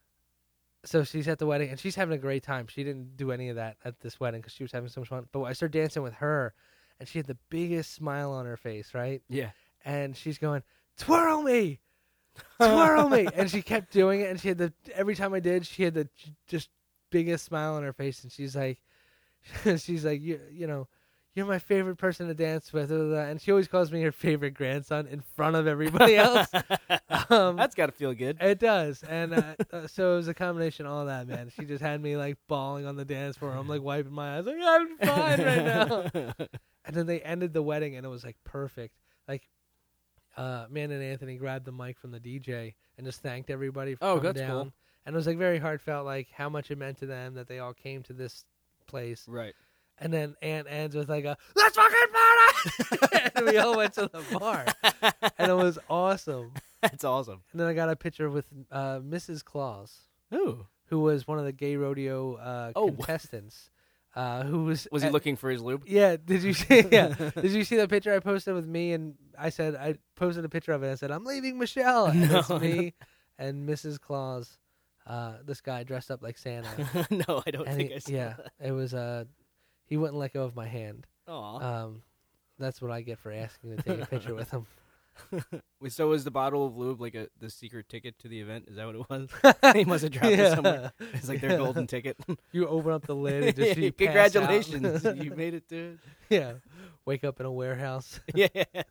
Speaker 1: so she's at the wedding and she's having a great time. She didn't do any of that at this wedding because she was having so much fun. But I started dancing with her, and she had the biggest smile on her face, right?
Speaker 2: Yeah.
Speaker 1: And she's going, "Twirl me, twirl me," and she kept doing it. And she had the every time I did, she had the j- just biggest smile on her face. And she's like, she's like, you, you know. "You're my favorite person to dance with," and she always calls me her favorite grandson in front of everybody else. um,
Speaker 2: That's got to feel good.
Speaker 1: It does, and uh, uh, so it was a combination of all that, man. She just had me like bawling on the dance floor. I'm like wiping my eyes, like I'm fine right now. And then they ended the wedding, and it was like perfect. Like, uh, Amanda and Anthony grabbed the mic from the D J and just thanked everybody for
Speaker 2: Oh,
Speaker 1: coming
Speaker 2: that's
Speaker 1: down.
Speaker 2: cool.
Speaker 1: And it was like very heartfelt, like how much it meant to them that they all came to this place.
Speaker 2: Right.
Speaker 1: And then Aunt ends with like a "Let's fucking party!" And we all went to the bar, and it was awesome.
Speaker 2: That's awesome.
Speaker 1: And then I got a picture with uh, Missus Claus,
Speaker 2: Ooh.
Speaker 1: who was one of the gay rodeo uh,
Speaker 2: Oh.
Speaker 1: contestants. Uh, who was
Speaker 2: Was he
Speaker 1: at-
Speaker 2: looking for his lube?
Speaker 1: Yeah. Did you see? Yeah. Did you see that picture I posted with me? And I said I posted a picture of it. I said I'm leaving Michelle, and
Speaker 2: No,
Speaker 1: it's
Speaker 2: I
Speaker 1: me and Missus Claus. Uh, this guy dressed up like Santa.
Speaker 2: No, I don't
Speaker 1: And
Speaker 2: think
Speaker 1: he-
Speaker 2: I saw
Speaker 1: yeah,
Speaker 2: that.
Speaker 1: it was. Uh, he wouldn't let go of my hand.
Speaker 2: Aw.
Speaker 1: Um, that's what I get for asking to take a picture with him.
Speaker 2: Wait, so was the bottle of lube like a the secret ticket to the event? Is that what it was? He must have dropped it somewhere. It's like their
Speaker 1: Yeah.
Speaker 2: golden ticket.
Speaker 1: You open up the lid and just you pass
Speaker 2: Congratulations,
Speaker 1: out.
Speaker 2: you made it, dude.
Speaker 1: Yeah, wake up in a warehouse.
Speaker 2: Yeah.
Speaker 1: It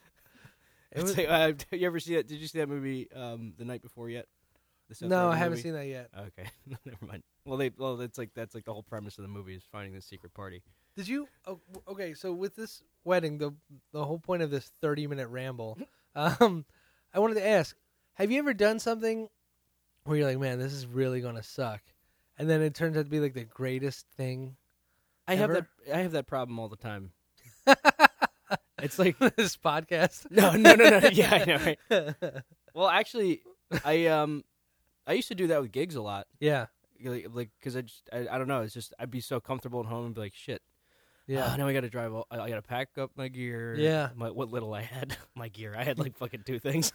Speaker 2: It's
Speaker 1: was-
Speaker 2: like, uh, you ever see that? Did you see that movie, um, The Night Before Yet? The Seth
Speaker 1: no,
Speaker 2: Rogen
Speaker 1: I haven't
Speaker 2: movie?
Speaker 1: seen that yet.
Speaker 2: Okay, never mind. Well, they well, it's like that's like the whole premise of the movie is finding this secret party.
Speaker 1: Did you? Oh, okay, so with this wedding, the the whole point of this thirty minute ramble, um, I wanted to ask: have you ever done something where you're like, "Man, this is really gonna suck," and then it turns out to be like the greatest thing?
Speaker 2: I have
Speaker 1: Ever?
Speaker 2: that. I have that problem all the time. It's like
Speaker 1: This podcast.
Speaker 2: no, no, no, no. Yeah, I know. Right? Well, actually, I um, I used to do that with gigs a lot.
Speaker 1: Yeah.
Speaker 2: Like, like, cause I just, I, I don't know. It's just I'd be so comfortable at home and be like, shit.
Speaker 1: Yeah.
Speaker 2: Oh, now I got to drive. All, I got to pack up my gear.
Speaker 1: Yeah.
Speaker 2: My, what little I had. My gear. I had like fucking two things.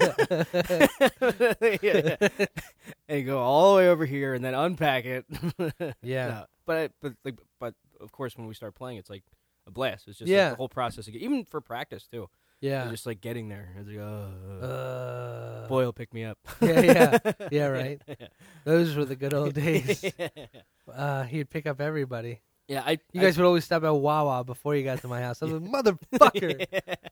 Speaker 2: yeah, yeah. And go all the way over here and then unpack it.
Speaker 1: Yeah.
Speaker 2: No, but I, but like, but of course when we start playing, it's like a blast. It's just
Speaker 1: Yeah.
Speaker 2: like the whole process. Again. Even for practice too.
Speaker 1: Yeah.
Speaker 2: It's just like getting there. It's like, oh,
Speaker 1: Uh,
Speaker 2: Boyle pick me up.
Speaker 1: yeah, yeah, yeah, right.
Speaker 2: yeah.
Speaker 1: Those were the good old days.
Speaker 2: yeah.
Speaker 1: Uh, he'd pick up everybody.
Speaker 2: Yeah, I.
Speaker 1: You
Speaker 2: I,
Speaker 1: guys would always stop at Wawa before you got to my house. I was like, motherfucker.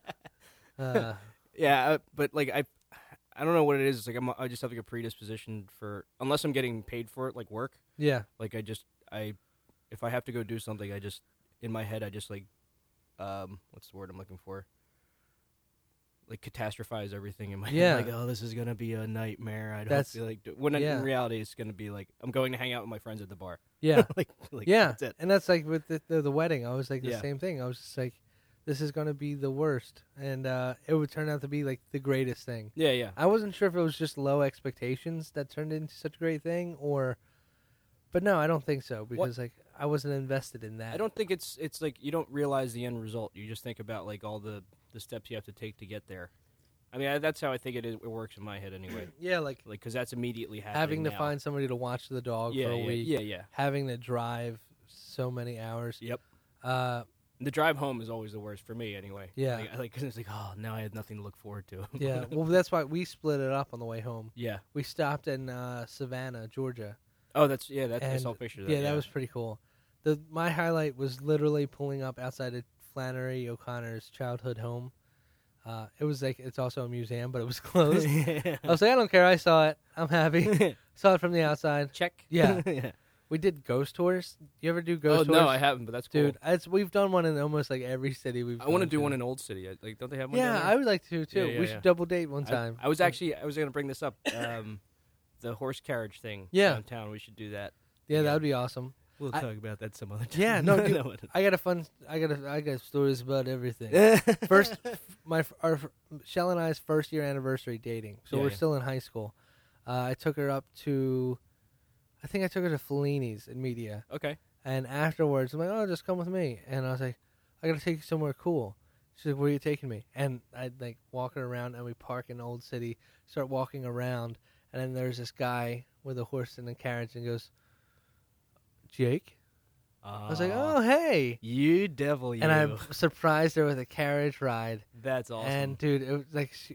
Speaker 1: Uh,
Speaker 2: yeah, uh, but like I, I don't know what it is. It's like I'm, I just have like a predisposition for unless I'm getting paid for it, like work.
Speaker 1: yeah,
Speaker 2: Like I just I, if I have to go do something, I just in my head I just like, um, what's the word I'm looking for? Like catastrophize everything in my
Speaker 1: Yeah.
Speaker 2: head. Like, oh, this is gonna be a nightmare. I don't
Speaker 1: That's-
Speaker 2: feel like do-. when
Speaker 1: yeah.
Speaker 2: in reality it's gonna be like I'm going to hang out with my friends at the bar.
Speaker 1: yeah,
Speaker 2: like, like
Speaker 1: yeah.
Speaker 2: that's it.
Speaker 1: And that's like with the, the the wedding. I was like the
Speaker 2: Yeah.
Speaker 1: same thing. I was just like, this is gonna be the worst, and uh, it would turn out to be like the greatest thing.
Speaker 2: Yeah, yeah.
Speaker 1: I wasn't sure if it was just low expectations that turned into such a great thing, or, but no, I don't think so because like I wasn't invested in that.
Speaker 2: I don't think it's it's like you don't realize the end result. You just think about like all the the steps you have to take to get there. I mean, I, that's how I think it is. It works in my head anyway.
Speaker 1: Yeah, like
Speaker 2: Like, because that's immediately happening
Speaker 1: having to
Speaker 2: now.
Speaker 1: find somebody to watch the dog
Speaker 2: yeah,
Speaker 1: for a
Speaker 2: yeah,
Speaker 1: week.
Speaker 2: Yeah, yeah.
Speaker 1: Having to drive so many hours.
Speaker 2: Yep.
Speaker 1: Uh,
Speaker 2: The drive home is always the worst for me, anyway.
Speaker 1: Yeah.
Speaker 2: Like, I- like 'cause it's like, oh, now I have nothing to look forward to.
Speaker 1: yeah. Well, that's why we split it up on the way home.
Speaker 2: yeah.
Speaker 1: We stopped in uh, Savannah, Georgia.
Speaker 2: Oh, that's yeah. That, I
Speaker 1: And,
Speaker 2: saw a picture of that.
Speaker 1: Yeah, that was pretty cool. The my highlight was literally pulling up outside of Flannery O'Connor's childhood home. Uh, it was like it's also a museum, but it was closed. I was like, I don't care. I saw it. I'm happy. Saw it from the outside.
Speaker 2: Check.
Speaker 1: Yeah.
Speaker 2: yeah.
Speaker 1: We did ghost tours. You ever do
Speaker 2: Oh
Speaker 1: ghost tours?
Speaker 2: no, I haven't, but that's cool.
Speaker 1: Dude, it's, we've done one in almost like every city we've.
Speaker 2: I want to
Speaker 1: gone
Speaker 2: do one in Old City. I- Like, don't they have one?
Speaker 1: Yeah,
Speaker 2: down
Speaker 1: I would like to too.
Speaker 2: Yeah, yeah,
Speaker 1: we
Speaker 2: yeah.
Speaker 1: should double date one
Speaker 2: there?
Speaker 1: time.
Speaker 2: I, I was actually I was going to bring this up. Um, the horse carriage thing.
Speaker 1: Yeah.
Speaker 2: Downtown. We should do that.
Speaker 1: Yeah, that
Speaker 2: yeah.
Speaker 1: would be awesome.
Speaker 2: We'll
Speaker 1: I-
Speaker 2: talk about that some other time.
Speaker 1: Yeah, no, dude,
Speaker 2: No,
Speaker 1: I got a fun. I got a, I got stories about everything.
Speaker 2: it-
Speaker 1: First, my our Shell and I's first year anniversary dating. So
Speaker 2: Yeah,
Speaker 1: we're
Speaker 2: yeah.
Speaker 1: still in high school. Uh, I took her up to, I think I took her to Fellini's in Media,
Speaker 2: Okay.
Speaker 1: and afterwards I'm like, oh, just come with me. And I was like, I gotta take you somewhere cool. She's like, where are you taking me? And I'd like walk her around, and we park in Old City, start walking around, and then there's this guy with a horse and a carriage, and goes, Jake. I was like, oh, hey.
Speaker 2: You devil, you.
Speaker 1: And I surprised her with a carriage ride.
Speaker 2: That's awesome.
Speaker 1: And, dude, it was like, she,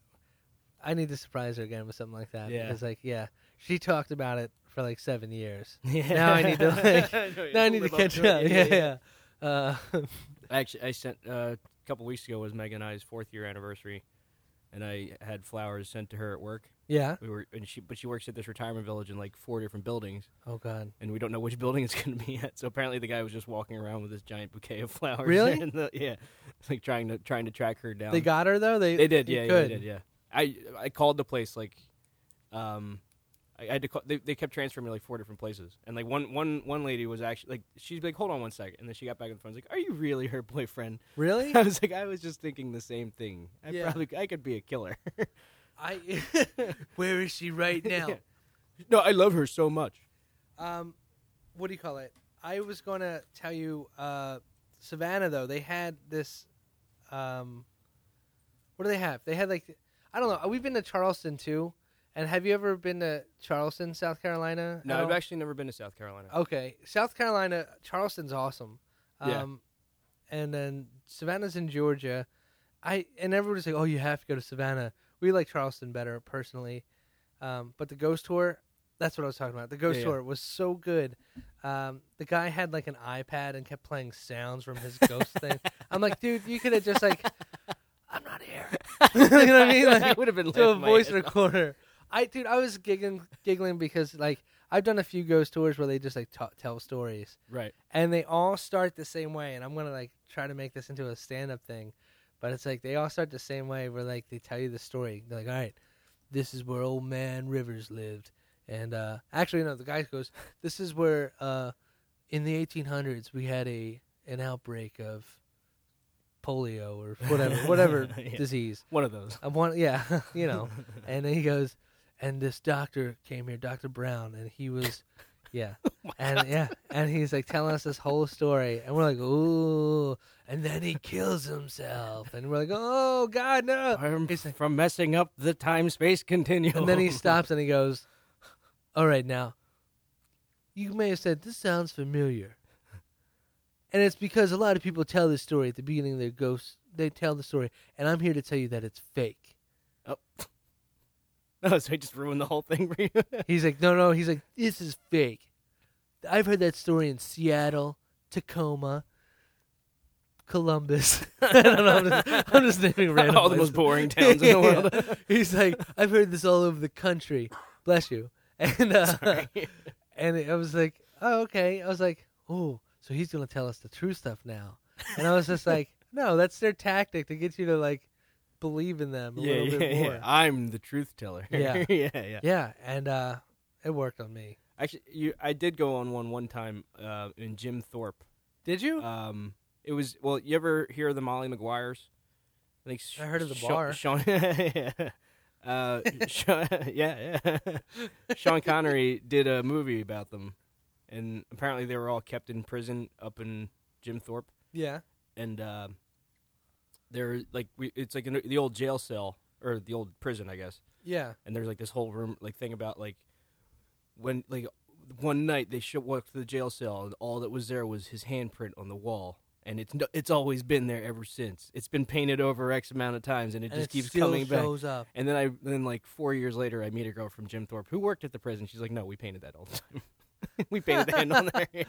Speaker 1: I need to surprise her again with something like that.
Speaker 2: Yeah.
Speaker 1: Because, like, yeah, she talked about it for like seven years.
Speaker 2: yeah.
Speaker 1: Now I need to, like, now I need to
Speaker 2: Live up
Speaker 1: catch
Speaker 2: to
Speaker 1: up.
Speaker 2: it.
Speaker 1: Yeah, yeah. Uh,
Speaker 2: Actually, I sent uh, a couple weeks ago was Meg and I's fourth year anniversary, and I had flowers sent to her at work.
Speaker 1: yeah.
Speaker 2: We were, and she, but she works at this retirement village in like four different buildings,
Speaker 1: Oh, God.
Speaker 2: and we don't know which building it's going to be at. So apparently, the guy was just walking around with this giant bouquet of flowers.
Speaker 1: Really?
Speaker 2: And the, yeah, like trying to trying to track her down.
Speaker 1: They got her, though? They,
Speaker 2: They did,
Speaker 1: they
Speaker 2: yeah, yeah,
Speaker 1: could.
Speaker 2: they did, yeah. I I called the place like, um, I, I had to call. They, they kept transferring me like four different places, and like one one one lady was actually like, she's like, hold on one second, and then she got back on the phone, like, are you really her boyfriend?
Speaker 1: Really?
Speaker 2: I was like, I was just thinking the same thing. I
Speaker 1: Yeah.
Speaker 2: probably I could be a killer.
Speaker 1: I. Where is she right now?
Speaker 2: Yeah. No, I love her so much.
Speaker 1: Um, what do you call it? I was going to tell you, uh, Savannah, though, they had this, um, what do they have? They had, like, I don't know. We've been to Charleston, too. And have you ever been to Charleston, South Carolina?
Speaker 2: No,
Speaker 1: at
Speaker 2: I've
Speaker 1: all?
Speaker 2: actually never been to South Carolina.
Speaker 1: Okay. South Carolina, Charleston's awesome. Um,
Speaker 2: Yeah.
Speaker 1: And then Savannah's in Georgia. I And everybody's like, oh, you have to go to Savannah. We like Charleston better, personally. Um, but the ghost tour, that's what I was talking about. The ghost
Speaker 2: Yeah, yeah.
Speaker 1: tour was so good. Um, the guy had like an iPad and kept playing sounds from his ghost thing. I'm like, dude, you could have just like, I'm not here. You know what I mean? Like,
Speaker 2: I would have been
Speaker 1: to a
Speaker 2: laughing my
Speaker 1: voice
Speaker 2: ass off.
Speaker 1: recorder. I dude, I was giggling, giggling because like I've done a few ghost tours where they just like ta tell stories,
Speaker 2: Right.
Speaker 1: and they all start the same way. And I'm gonna like try to make this into a stand-up thing, but it's like they all start the same way, where like they tell you the story. They're like, all right, this is where old man Rivers lived, and uh, actually no, the guy goes, this is where uh, in the eighteen hundreds we had a an outbreak of polio or whatever whatever
Speaker 2: Yeah.
Speaker 1: disease.
Speaker 2: One of those.
Speaker 1: I want, yeah, you know. And then he goes, and this doctor came here, Doctor Brown, and he was, Yeah.
Speaker 2: Oh
Speaker 1: And yeah, and he's like telling us this whole story, and we're like, ooh, and then he kills himself, and we're like, oh God, no!
Speaker 2: I'm
Speaker 1: He's like-
Speaker 2: from messing up the time-space continuum.
Speaker 1: And then he stops and he goes, all right, now, you may have said this sounds familiar, and it's because a lot of people tell this story at the beginning of their ghosts. They tell the story, and I'm here to tell you that it's fake.
Speaker 2: Oh. Oh, so he just ruined the whole thing for you?
Speaker 1: He's like, no, no. He's like, this is fake. I've heard that story in Seattle, Tacoma, Columbus. I don't know. I'm just, I'm just naming random
Speaker 2: All the most
Speaker 1: places.
Speaker 2: boring towns in the world.
Speaker 1: Yeah. He's like, I've heard this all over the country. Bless you. And uh,
Speaker 2: Sorry.
Speaker 1: and I was like, oh, okay. I was like, oh, so he's gonna tell us the true stuff now. And I was just like, no, that's their tactic to get you to like believe in them a
Speaker 2: Yeah,
Speaker 1: little
Speaker 2: yeah,
Speaker 1: bit more.
Speaker 2: yeah. I'm the truth teller.
Speaker 1: Yeah.
Speaker 2: yeah, yeah.
Speaker 1: Yeah, and uh, it worked on me.
Speaker 2: Actually, you, I did go on one one time uh, in Jim Thorpe.
Speaker 1: Did you?
Speaker 2: Um, it was well. You ever hear of the Molly Maguires? I think
Speaker 1: I heard of the
Speaker 2: Sha-
Speaker 1: bar.
Speaker 2: Sean, yeah. Uh, Sean, yeah, yeah. Sean Connery did a movie about them, and apparently they were all kept in prison up in Jim Thorpe,
Speaker 1: Yeah.
Speaker 2: and uh, they're like we, it's like an, the old jail cell or the old prison, I guess.
Speaker 1: Yeah.
Speaker 2: And there's like this whole room like thing about like when like one night they should walk to the jail cell and all that was there was his handprint on the wall, and it's no, it's always been there ever since. It's been painted over X amount of times, and it
Speaker 1: And
Speaker 2: just
Speaker 1: it
Speaker 2: keeps
Speaker 1: still
Speaker 2: coming back.
Speaker 1: shows up.
Speaker 2: And then I then like four years later, I meet a girl from Jim Thorpe who worked at the prison. She's like, "No, we painted that all the time. We painted the hand on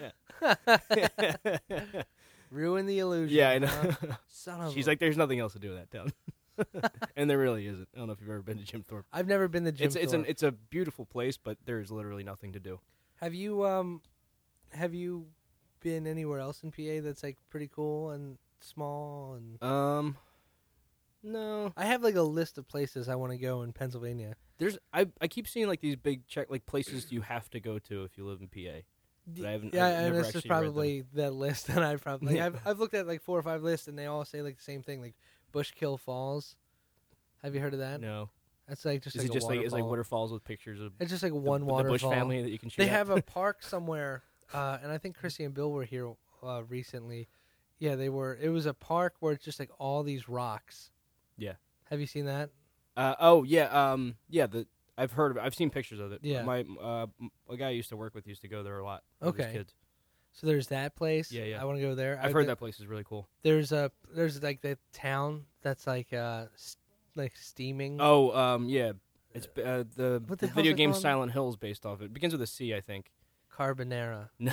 Speaker 2: there." Yeah,
Speaker 1: Ruin the illusion.
Speaker 2: yeah, I know.
Speaker 1: huh? Son of
Speaker 2: She's
Speaker 1: a-
Speaker 2: like, "There's nothing else to do in that town," and there really isn't. I don't know if you've ever been to Jim Thorpe.
Speaker 1: I've never been to Jim
Speaker 2: It's it's an
Speaker 1: Thorpe.
Speaker 2: it's a beautiful place, but there's literally nothing to do.
Speaker 1: Have you um, have you been anywhere else in P A that's like pretty cool and small? And
Speaker 2: Um, no.
Speaker 1: I have like a list of places I want to go in Pennsylvania.
Speaker 2: There's I I keep seeing like these big check like places you have to go to if you live in P A. But I haven't.
Speaker 1: Yeah,
Speaker 2: I've
Speaker 1: and
Speaker 2: never
Speaker 1: this is
Speaker 2: actually read them.
Speaker 1: probably that list that I probably
Speaker 2: Yeah.
Speaker 1: I've I've looked at like four or five lists and they all say like the same thing, like Bushkill Falls. Have you heard of that?
Speaker 2: No.
Speaker 1: That's like just
Speaker 2: Is
Speaker 1: like
Speaker 2: it
Speaker 1: a
Speaker 2: just like it's like
Speaker 1: waterfall.
Speaker 2: waterfalls with pictures of
Speaker 1: It's just like
Speaker 2: the,
Speaker 1: one
Speaker 2: the
Speaker 1: waterfall.
Speaker 2: Bush family that you can shoot
Speaker 1: They
Speaker 2: at?
Speaker 1: have a park somewhere, uh, and I think Chrissy and Bill were here uh, recently. Yeah, they were. It was a park where it's just like all these rocks.
Speaker 2: Yeah.
Speaker 1: Have you seen that?
Speaker 2: Uh, oh yeah, um, yeah. The I've heard of it. I've seen pictures of it.
Speaker 1: Yeah.
Speaker 2: My uh, m- a guy I used to work with used to go there a lot. with his
Speaker 1: Okay.
Speaker 2: kids.
Speaker 1: So there's that place.
Speaker 2: Yeah, yeah.
Speaker 1: I want to go there.
Speaker 2: I've
Speaker 1: I,
Speaker 2: heard
Speaker 1: th-
Speaker 2: that place is really cool.
Speaker 1: There's a there's like that town that's like uh s- like steaming.
Speaker 2: Oh, um, yeah. It's uh, the,
Speaker 1: What
Speaker 2: the
Speaker 1: the hell's
Speaker 2: video
Speaker 1: it
Speaker 2: game
Speaker 1: called?
Speaker 2: Silent Hill is based off it. It begins with a C, I think.
Speaker 1: Carbonara.
Speaker 2: No.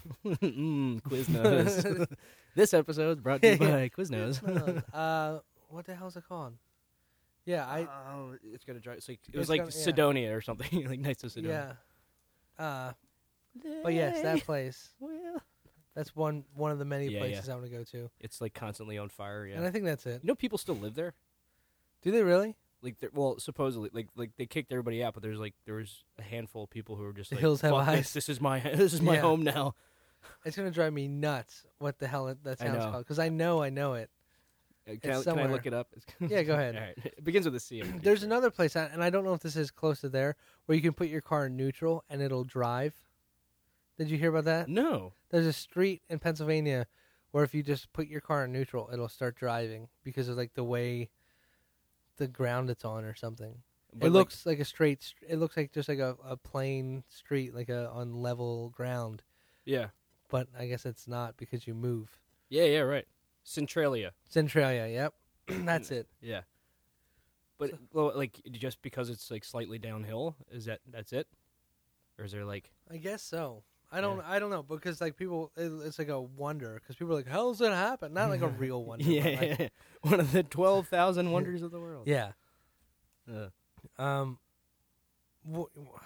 Speaker 2: mm, Quiznos. This episode's brought to you by Quiznos.
Speaker 1: uh, what the hell's it called? Yeah, I
Speaker 2: Oh, it's gonna drive. It's like it
Speaker 1: It's
Speaker 2: was like
Speaker 1: gonna- yeah.
Speaker 2: Sidonia or something, like nice to Sidonia.
Speaker 1: yeah. Uh, but yes, that place.
Speaker 2: Well,
Speaker 1: That's one one of the many
Speaker 2: Yeah,
Speaker 1: places I want to go to,
Speaker 2: it's like constantly on fire. Yeah.
Speaker 1: and I think that's it.
Speaker 2: You know, people still live there.
Speaker 1: Do they really?
Speaker 2: Like, they're- well, supposedly, like, like they kicked everybody out, but there's like there was a handful of people who were just
Speaker 1: The
Speaker 2: like,
Speaker 1: hills have
Speaker 2: "Fuck
Speaker 1: eyes."
Speaker 2: this, this is my this is my
Speaker 1: Yeah.
Speaker 2: home now."
Speaker 1: It's gonna drive me nuts. What the hell it, that
Speaker 2: I
Speaker 1: sounds
Speaker 2: know.
Speaker 1: called? Because I know I know it.
Speaker 2: Uh, Can,
Speaker 1: It's
Speaker 2: I, can I
Speaker 1: somewhere.
Speaker 2: look it up?
Speaker 1: Yeah, go ahead.
Speaker 2: All right. It begins with a C. I'm pretty
Speaker 1: There's
Speaker 2: sure.
Speaker 1: another place, I- and I don't know if this is close to there, where you can put your car in neutral and it'll drive. Did you hear about that?
Speaker 2: No.
Speaker 1: There's a street in Pennsylvania where if you just put your car in neutral, it'll start driving because of like the way the ground it's on or something.
Speaker 2: But
Speaker 1: it
Speaker 2: like-
Speaker 1: looks like a straight. str- It looks like just like a, a plain street, like a on level ground.
Speaker 2: Yeah.
Speaker 1: But I guess it's not because you move.
Speaker 2: Yeah. Yeah. Right. Centralia.
Speaker 1: Centralia. Yep, that's it.
Speaker 2: Yeah. But well, like just because it's like slightly downhill, is that that's it, or is there like
Speaker 1: I guess so. I don't.
Speaker 2: Yeah.
Speaker 1: I don't know because like people, it, it's like a wonder because people are like, "How's that happen?" Not like a real wonder. but, like-
Speaker 2: yeah, one of the twelve thousand wonders of the world?
Speaker 1: yeah.
Speaker 2: Uh,
Speaker 1: Um. wh-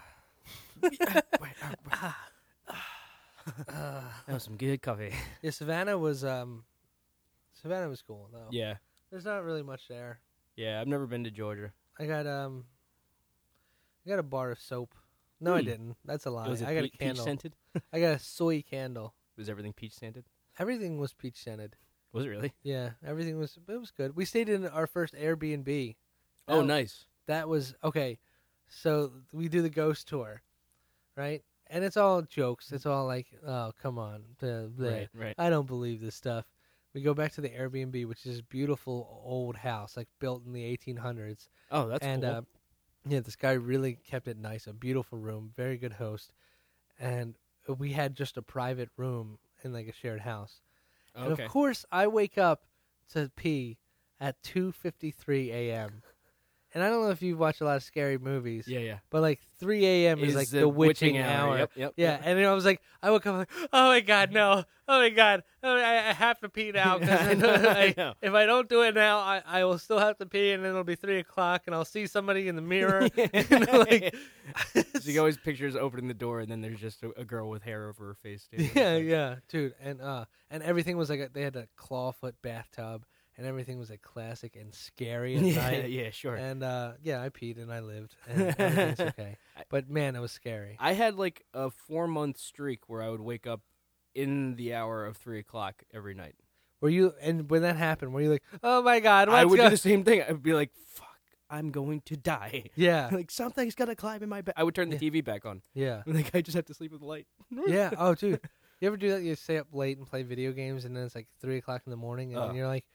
Speaker 1: uh,
Speaker 2: that was some good coffee.
Speaker 1: yeah, Savannah was um, Savannah was cool though.
Speaker 2: Yeah,
Speaker 1: There's not really much there.
Speaker 2: yeah. I've never been to Georgia.
Speaker 1: I got um, I got a bar of soap. No, I
Speaker 2: Hmm.
Speaker 1: didn't. That's a lie.
Speaker 2: Was it
Speaker 1: I got
Speaker 2: pe-
Speaker 1: a candle.
Speaker 2: peach scented?
Speaker 1: I got a soy candle.
Speaker 2: Was everything peach scented?
Speaker 1: Everything was peach scented.
Speaker 2: Was it really?
Speaker 1: Yeah, everything was. It was good. We stayed in our first Airbnb.
Speaker 2: Oh,
Speaker 1: That-
Speaker 2: nice.
Speaker 1: That was okay. So we do the ghost tour, right? and it's all jokes. It's all like, oh, come on, blah, blah.
Speaker 2: Right, right.
Speaker 1: I don't believe this stuff. We go back to the Airbnb, which is a beautiful old house, like built in the eighteen hundreds.
Speaker 2: Oh, that's
Speaker 1: and
Speaker 2: cool.
Speaker 1: uh, yeah, this guy really kept it nice. A beautiful room, very good host, and we had just a private room in like a shared house. And
Speaker 2: okay.
Speaker 1: of course, I wake up to pee at two fifty-three a.m. And I don't know if you've watched a lot of scary movies.
Speaker 2: Yeah, yeah.
Speaker 1: But like three a.m. is,
Speaker 2: Is
Speaker 1: like
Speaker 2: the
Speaker 1: the witching,
Speaker 2: witching hour.
Speaker 1: hour.
Speaker 2: Yep, yep,
Speaker 1: Yeah,
Speaker 2: yep.
Speaker 1: and then I was like, I woke up like, oh my god, no, oh my god, oh, I, I have to pee now. 'Cause
Speaker 2: I know,
Speaker 1: I-
Speaker 2: I know.
Speaker 1: If I don't do it now, I, I will still have to pee, and then it'll be three o'clock, and I'll see somebody in the mirror. You know, like,
Speaker 2: So you always pictures opening the door, and then there's just a, a girl with hair over her face. standing
Speaker 1: yeah,
Speaker 2: outside.
Speaker 1: yeah, dude, and uh, and everything was like a, they had a clawfoot bathtub, and everything was like classic and scary at
Speaker 2: yeah,
Speaker 1: night.
Speaker 2: yeah, sure.
Speaker 1: And uh, yeah, I peed and I lived, and everything's okay. But man, it was scary.
Speaker 2: I had like a four month streak where I would wake up in the hour of three o'clock every night.
Speaker 1: Were you? And when that happened, were you like, oh my god, what's
Speaker 2: I would
Speaker 1: go-"
Speaker 2: do the same thing. I'd be like, "Fuck, I'm going to die."
Speaker 1: Yeah,
Speaker 2: Like something's gonna climb in my bed. I would turn the
Speaker 1: Yeah.
Speaker 2: T V back on.
Speaker 1: yeah,
Speaker 2: Like I just have to sleep with the light.
Speaker 1: yeah. Oh, dude, you ever do that? You stay up late and play video games, and then it's like three o'clock in the morning, and
Speaker 2: Oh.
Speaker 1: you're like,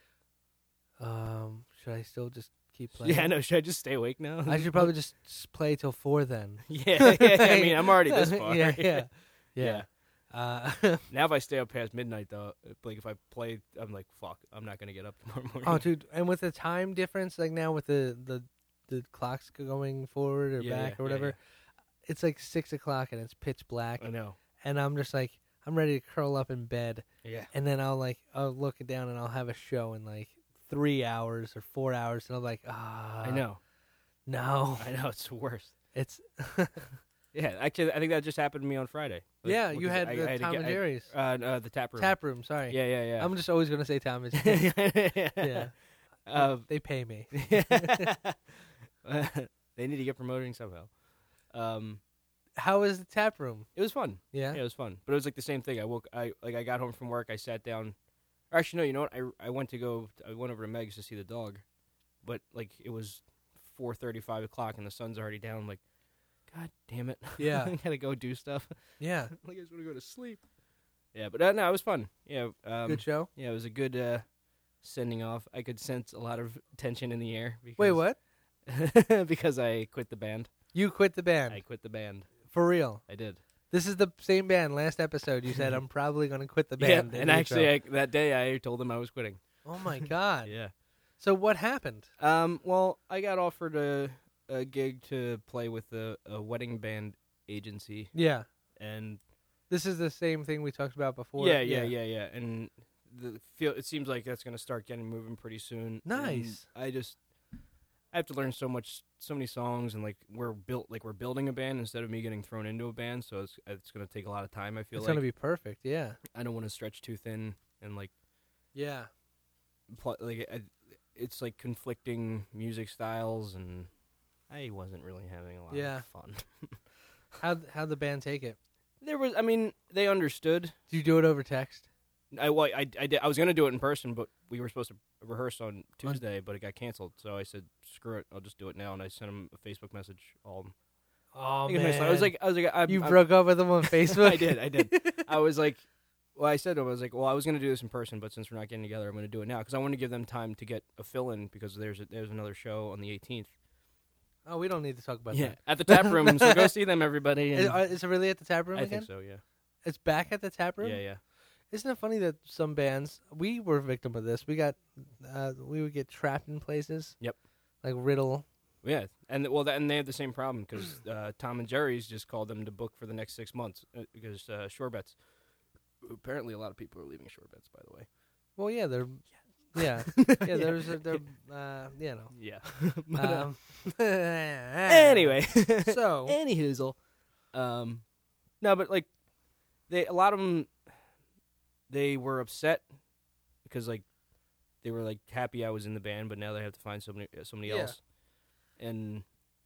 Speaker 1: um, should I still just keep playing?
Speaker 2: Yeah, I know. Should I just stay awake now?
Speaker 1: I should probably just s- play till four then.
Speaker 2: yeah, yeah, yeah. I mean, I'm already this far.
Speaker 1: yeah, yeah,
Speaker 2: Yeah.
Speaker 1: yeah. Uh,
Speaker 2: Now if I stay up past midnight though, like if I play, I'm like, fuck, I'm not gonna get up tomorrow morning.
Speaker 1: oh, dude, and with the time difference, like now with the the, the clocks going forward or
Speaker 2: Yeah,
Speaker 1: back
Speaker 2: yeah,
Speaker 1: or
Speaker 2: yeah,
Speaker 1: whatever, it's like six o'clock and it's pitch black,
Speaker 2: I know.
Speaker 1: and I'm just like, I'm ready to curl up in bed,
Speaker 2: Yeah.
Speaker 1: and then I'll like, I'll look it down and I'll have a show in like three hours or four hours, and I'm like, ah,
Speaker 2: I know.
Speaker 1: no,
Speaker 2: I know. It's the worst.
Speaker 1: it's
Speaker 2: Yeah, actually, I think that just happened to me on Friday. Like,
Speaker 1: yeah. You
Speaker 2: because
Speaker 1: had
Speaker 2: I-
Speaker 1: the
Speaker 2: I had to
Speaker 1: Tom
Speaker 2: get-
Speaker 1: and
Speaker 2: I-
Speaker 1: Jerry's
Speaker 2: Uh, uh, the tap room.
Speaker 1: tap room. Sorry,
Speaker 2: Yeah, yeah, yeah.
Speaker 1: I'm just always gonna say Tom and Jerry's.
Speaker 2: yeah.
Speaker 1: yeah,
Speaker 2: Uh,
Speaker 1: they pay me.
Speaker 2: they need to get promoting somehow. Um,
Speaker 1: How is the tap room?
Speaker 2: it was fun.
Speaker 1: Yeah,
Speaker 2: Yeah, it was fun. But it was like the same thing. I woke, I like, I got home from work. I sat down. Or actually, no. You know what? I I went to go. I went over to Meg's to see the dog, but like it was four thirty, five o'clock, and the sun's already down. I'm like, God damn it!
Speaker 1: Yeah.
Speaker 2: I gotta go do stuff.
Speaker 1: yeah.
Speaker 2: like I just want to go to sleep. Yeah, but uh, no, it was fun. Yeah, um,
Speaker 1: Good show.
Speaker 2: yeah, it was a good uh, sending off. I could sense a lot of tension in the air. Because,
Speaker 1: Wait, what?
Speaker 2: because I quit the band.
Speaker 1: You quit the band
Speaker 2: I quit the band.
Speaker 1: for real?
Speaker 2: I did.
Speaker 1: This is the same band. Last episode, you said I'm probably going to quit the
Speaker 2: Yeah,
Speaker 1: band. in
Speaker 2: and
Speaker 1: the
Speaker 2: actually,
Speaker 1: intro.
Speaker 2: I, that day I told them I was quitting.
Speaker 1: oh my god.
Speaker 2: Yeah.
Speaker 1: So what happened?
Speaker 2: Um. Well, I got offered a a gig to play with a, a wedding band agency,
Speaker 1: Yeah,
Speaker 2: and
Speaker 1: this is the same thing we talked about before.
Speaker 2: yeah, yeah, yeah, yeah, and the feel it seems like that's gonna start getting moving pretty soon.
Speaker 1: Nice.
Speaker 2: And I just I have to learn so much, so many songs, and like we're built like we're building a band instead of me getting thrown into a band. So it's it's gonna take a lot of time. I feel
Speaker 1: It's
Speaker 2: like
Speaker 1: going to be perfect. Yeah,
Speaker 2: I don't want to stretch too thin and like
Speaker 1: yeah.
Speaker 2: pl- like I, it's like conflicting music styles, and I wasn't really having a lot
Speaker 1: Yeah.
Speaker 2: of fun.
Speaker 1: How how'd the band take it?
Speaker 2: There was, I mean, they understood.
Speaker 1: Did you do it over text?
Speaker 2: I, well, I, I, did, I was going to do it in person, but we were supposed to rehearse on Tuesday, but it got canceled. So I said, "Screw it, I'll just do it now." And I sent him a Facebook message. All
Speaker 1: Oh
Speaker 2: I think it was nice. I was like, I was like, I'm,
Speaker 1: you
Speaker 2: I'm,
Speaker 1: broke up with them on Facebook.
Speaker 2: I did, I did. I was like, well, I said to him, I was like, well, I was going to do this in person, but since we're not getting together, I'm going to do it now because I want to give them time to get a fill in because there's a, there's another show on the eighteenth.
Speaker 1: Oh, we don't need to talk about
Speaker 2: Yeah,
Speaker 1: that.
Speaker 2: at the tap room. So go see them, everybody.
Speaker 1: Is,
Speaker 2: And
Speaker 1: uh, is it really at the tap room
Speaker 2: I
Speaker 1: again?
Speaker 2: think so. Yeah.
Speaker 1: It's back at the tap room.
Speaker 2: Yeah, yeah.
Speaker 1: Isn't it funny that some bands we were a victim of this? We got uh, we would get trapped in places.
Speaker 2: Yep.
Speaker 1: Like Riddle.
Speaker 2: Yeah, and well, that, and they have the same problem because uh, Tom and Jerry's just called them to book for the next six months uh, because uh, Shore Bets. Apparently, a lot of people are leaving Shore Bets. By the way.
Speaker 1: Well, yeah, they're yeah, yeah. There's a, they're uh, you know.
Speaker 2: Yeah. But, uh,
Speaker 1: Um,
Speaker 2: anyway,
Speaker 1: so
Speaker 2: any hoozle. Um, no, but like, they a lot of them, they were upset because like, they were like happy I was in the band, but now they have to find somebody somebody
Speaker 1: Yeah.
Speaker 2: else, and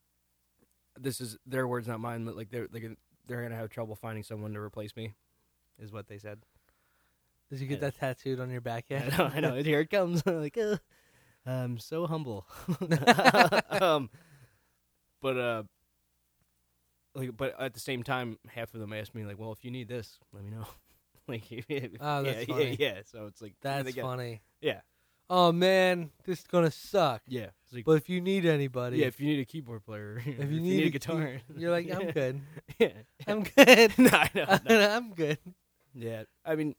Speaker 2: this is their words, not mine. But like, they're they're gonna, they're gonna have trouble finding someone to replace me, is what they said.
Speaker 1: did you get that tattooed on your back yet?
Speaker 2: I know, I know. Here it comes. like, uh, I'm so humble. um, but uh, like, but at the same time, half of them asked me like, "Well, if you need this, let me know." Like, if,
Speaker 1: Oh, that's
Speaker 2: yeah,
Speaker 1: funny.
Speaker 2: yeah, yeah. So it's like
Speaker 1: That's
Speaker 2: they get-
Speaker 1: funny.
Speaker 2: Yeah,
Speaker 1: Oh man, this is gonna suck.
Speaker 2: yeah. It's like,
Speaker 1: But if you need anybody,
Speaker 2: yeah, if you need a keyboard player,
Speaker 1: if
Speaker 2: if
Speaker 1: you
Speaker 2: you
Speaker 1: need,
Speaker 2: need
Speaker 1: a
Speaker 2: a guitar,
Speaker 1: key- you're like, I'm good.
Speaker 2: yeah,
Speaker 1: I'm good.
Speaker 2: no, I know. no.
Speaker 1: I'm good.
Speaker 2: Yeah, I mean,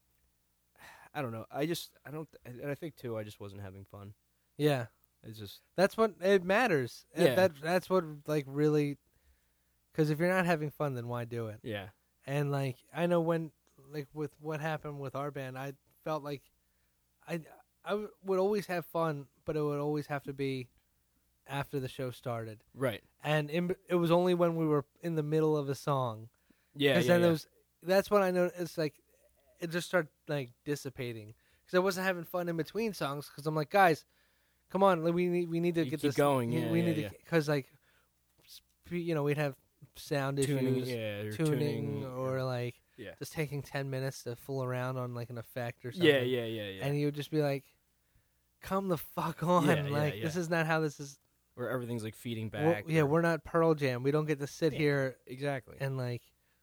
Speaker 2: I don't know. I just, I don't, and I think too, I just wasn't having fun.
Speaker 1: Yeah,
Speaker 2: It's just,
Speaker 1: that's what it matters. And
Speaker 2: Yeah.
Speaker 1: that that's what like really, because if you're not having fun, then why do it?
Speaker 2: yeah,
Speaker 1: And like I know when, like with what happened with our band, I felt like I I w- would always have fun, but it would always have to be after the show started.
Speaker 2: right.
Speaker 1: And in, it was only when we were in the middle of a song.
Speaker 2: Yeah,
Speaker 1: Because
Speaker 2: yeah,
Speaker 1: then
Speaker 2: yeah.
Speaker 1: it was, that's when I know it's like, it just started like dissipating. Because I wasn't having fun in between songs. Because I'm like, guys, come on, like, we need we need to
Speaker 2: You
Speaker 1: get
Speaker 2: keep
Speaker 1: this
Speaker 2: going,
Speaker 1: We,
Speaker 2: yeah,
Speaker 1: we
Speaker 2: yeah,
Speaker 1: need
Speaker 2: yeah.
Speaker 1: to because like, sp- you know, we'd have sound
Speaker 2: tuning,
Speaker 1: issues,
Speaker 2: yeah, or
Speaker 1: tuning,
Speaker 2: tuning,
Speaker 1: or like
Speaker 2: yeah,
Speaker 1: just taking ten minutes to fool around on like an effect or something.
Speaker 2: yeah, yeah, yeah, yeah.
Speaker 1: And you would just be like, come the fuck on,
Speaker 2: Yeah, yeah,
Speaker 1: like
Speaker 2: yeah.
Speaker 1: this is not how this is.
Speaker 2: Where everything's like feeding
Speaker 1: We're-
Speaker 2: back.
Speaker 1: yeah,
Speaker 2: or-
Speaker 1: we're not Pearl Jam. We don't get to sit
Speaker 2: Yeah.
Speaker 1: here
Speaker 2: exactly.
Speaker 1: and like,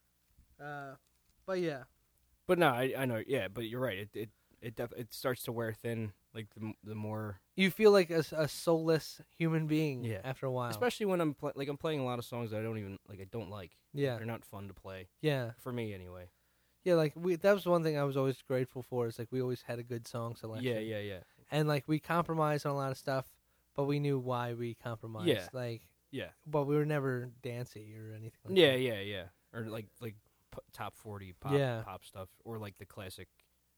Speaker 1: uh, but yeah.
Speaker 2: But no, I, I know. Yeah, but you're right. It it it def- it starts to wear thin. Like the m- the more,
Speaker 1: You feel like a, a soulless human being
Speaker 2: Yeah.
Speaker 1: after a while.
Speaker 2: especially when I'm pl- like I'm playing a lot of songs that I don't even like. I don't like.
Speaker 1: yeah,
Speaker 2: They're not fun to play
Speaker 1: yeah,
Speaker 2: for me anyway.
Speaker 1: yeah. Like we, that was one thing I was always grateful for. Is like we always had a good song selection.
Speaker 2: Yeah, yeah, yeah,
Speaker 1: And like we compromised on a lot of stuff, but we knew why we compromised.
Speaker 2: Yeah.
Speaker 1: Like,
Speaker 2: yeah,
Speaker 1: but we were never dancey or anything. Like
Speaker 2: yeah,
Speaker 1: that.
Speaker 2: yeah, yeah. Or like like p- top forty pop
Speaker 1: Yeah.
Speaker 2: pop stuff, or like the classic.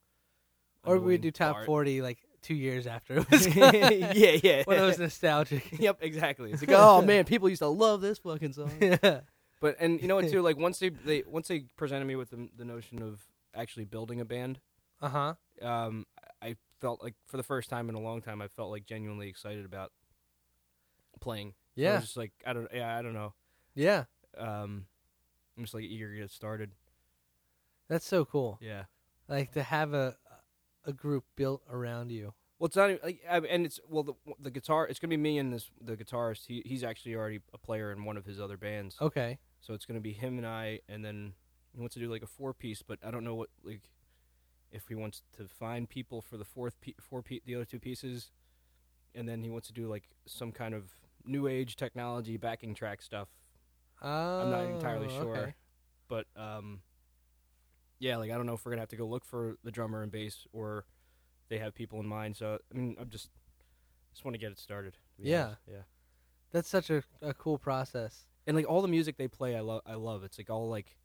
Speaker 1: Or
Speaker 2: annoying
Speaker 1: we'd do top
Speaker 2: Bart.
Speaker 1: forty like two years after it was
Speaker 2: yeah, yeah.
Speaker 1: when it was nostalgic.
Speaker 2: Yep, exactly. It's like, oh man, people used to love this fucking song.
Speaker 1: yeah.
Speaker 2: But and you know what too? Like once they they once they presented me with the the notion of actually building a band,
Speaker 1: Uh huh.
Speaker 2: um, I felt like for the first time in a long time, I felt like genuinely excited about playing. So I
Speaker 1: Yeah.
Speaker 2: was just like I don't, yeah, I don't know.
Speaker 1: Yeah.
Speaker 2: Um, I'm just like eager to get started.
Speaker 1: That's so cool.
Speaker 2: Yeah.
Speaker 1: Like to have a a group built around you.
Speaker 2: Well, it's not even, like, I, and it's well the the guitar. It's gonna be me and this the guitarist. He he's actually already a player in one of his other bands.
Speaker 1: Okay.
Speaker 2: So it's gonna be him and I, and then he wants to do like a four piece, but I don't know what like if he wants to find people for the fourth pe- four pe- the other two pieces, and then he wants to do like some kind of new age technology backing track stuff.
Speaker 1: Oh,
Speaker 2: I'm not entirely sure,
Speaker 1: okay.
Speaker 2: but um, yeah, like I don't know if we're gonna have to go look for the drummer and bass, or they have people in mind. So I mean, I'm just just want to get it started. to be
Speaker 1: Yeah.
Speaker 2: honest. yeah.
Speaker 1: That's such a, a cool process.
Speaker 2: And like all the music they play, I love. I love. It's like all like,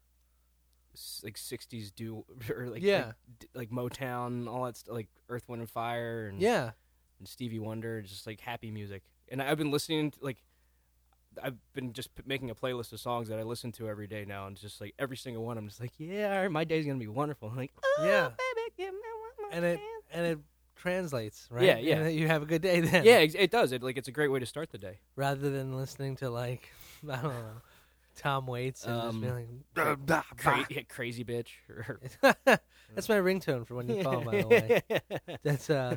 Speaker 2: s- like sixties do or like
Speaker 1: Yeah.
Speaker 2: like, d- like Motown, all that stuff, like Earth, Wind and Fire, and
Speaker 1: Yeah.
Speaker 2: and Stevie Wonder, just like happy music. And I've been listening to like, I've been just p- making a playlist of songs that I listen to every day now, and just like every single one, I'm just like, yeah, all right, my day's gonna be wonderful. I'm like, oh,
Speaker 1: Yeah.
Speaker 2: baby, give me one more
Speaker 1: And it
Speaker 2: chance."
Speaker 1: and it translates, right?
Speaker 2: Yeah, yeah.
Speaker 1: And that you have a good day then.
Speaker 2: yeah, ex- it does. It like it's a great way to start the day.
Speaker 1: Rather than listening to like I don't know, Tom Waits and
Speaker 2: Um,
Speaker 1: just being
Speaker 2: Cra-
Speaker 1: like, "Bah,
Speaker 2: Cra-
Speaker 1: bah."
Speaker 2: yeah, crazy bitch. or-
Speaker 1: That's my ringtone for when you call, by the way. That's uh,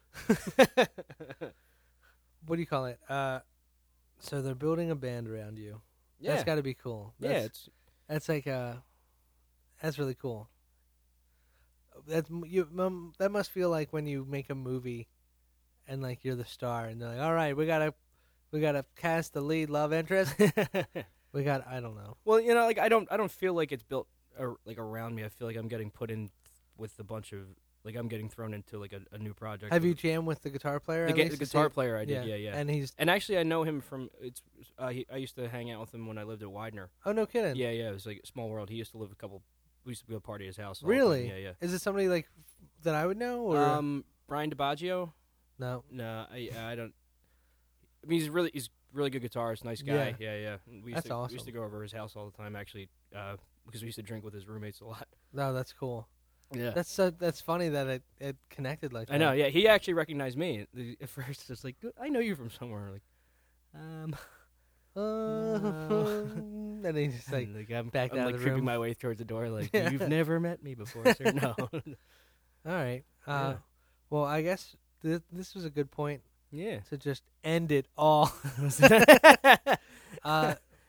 Speaker 1: what do you call it? Uh, so they're building a band around you.
Speaker 2: yeah,
Speaker 1: That's got to be cool.
Speaker 2: yeah,
Speaker 1: That's,
Speaker 2: it's
Speaker 1: that's like uh, that's really cool. That's you. Um, that must feel like when you make a movie, and like you're the star, and they're like, "All right, we gotta, we gotta cast the lead love interest. we got, I don't know.
Speaker 2: well, you know, like I don't, I don't feel like it's built ar- like around me. I feel like I'm getting put in with a bunch of like I'm getting thrown into like a, a new project.
Speaker 1: Have you
Speaker 2: with-
Speaker 1: jammed with the guitar player?
Speaker 2: the,
Speaker 1: at
Speaker 2: ga-
Speaker 1: least
Speaker 2: the
Speaker 1: to see
Speaker 2: guitar
Speaker 1: if-
Speaker 2: player? I did, yeah, yeah. And,
Speaker 1: And he's
Speaker 2: actually, I know him from it's. Uh, he, I used to hang out with him when I lived at Widener.
Speaker 1: oh no kidding.
Speaker 2: Yeah, yeah. It was like a small world. He used to live a couple. We used to go party at his house. all the time.
Speaker 1: Really?
Speaker 2: Yeah, yeah.
Speaker 1: Is it somebody like that I would know or
Speaker 2: Um, Brian DiBaggio.
Speaker 1: no?
Speaker 2: No, I I don't. I mean, he's really he's a really good guitarist, nice guy. Yeah, yeah. We used
Speaker 1: That's
Speaker 2: to,
Speaker 1: awesome.
Speaker 2: We used to go over his house all the time, actually, uh, because we used to drink with his roommates a lot.
Speaker 1: No, that's cool.
Speaker 2: Yeah,
Speaker 1: That's so, that's funny that it, it connected like that.
Speaker 2: I know. Yeah, he actually recognized me The- at first. It's like, I know you from somewhere. Like, um,
Speaker 1: Uh, and then he's just like,
Speaker 2: and, like I'm,
Speaker 1: back
Speaker 2: I'm
Speaker 1: out
Speaker 2: like
Speaker 1: of the
Speaker 2: creeping
Speaker 1: room.
Speaker 2: my way towards the door. Like,
Speaker 1: Yeah.
Speaker 2: you've never met me before, sir. No.
Speaker 1: all right. Uh,
Speaker 2: Yeah.
Speaker 1: Well, I guess th- this was a good point
Speaker 2: Yeah.
Speaker 1: to just end it all. uh,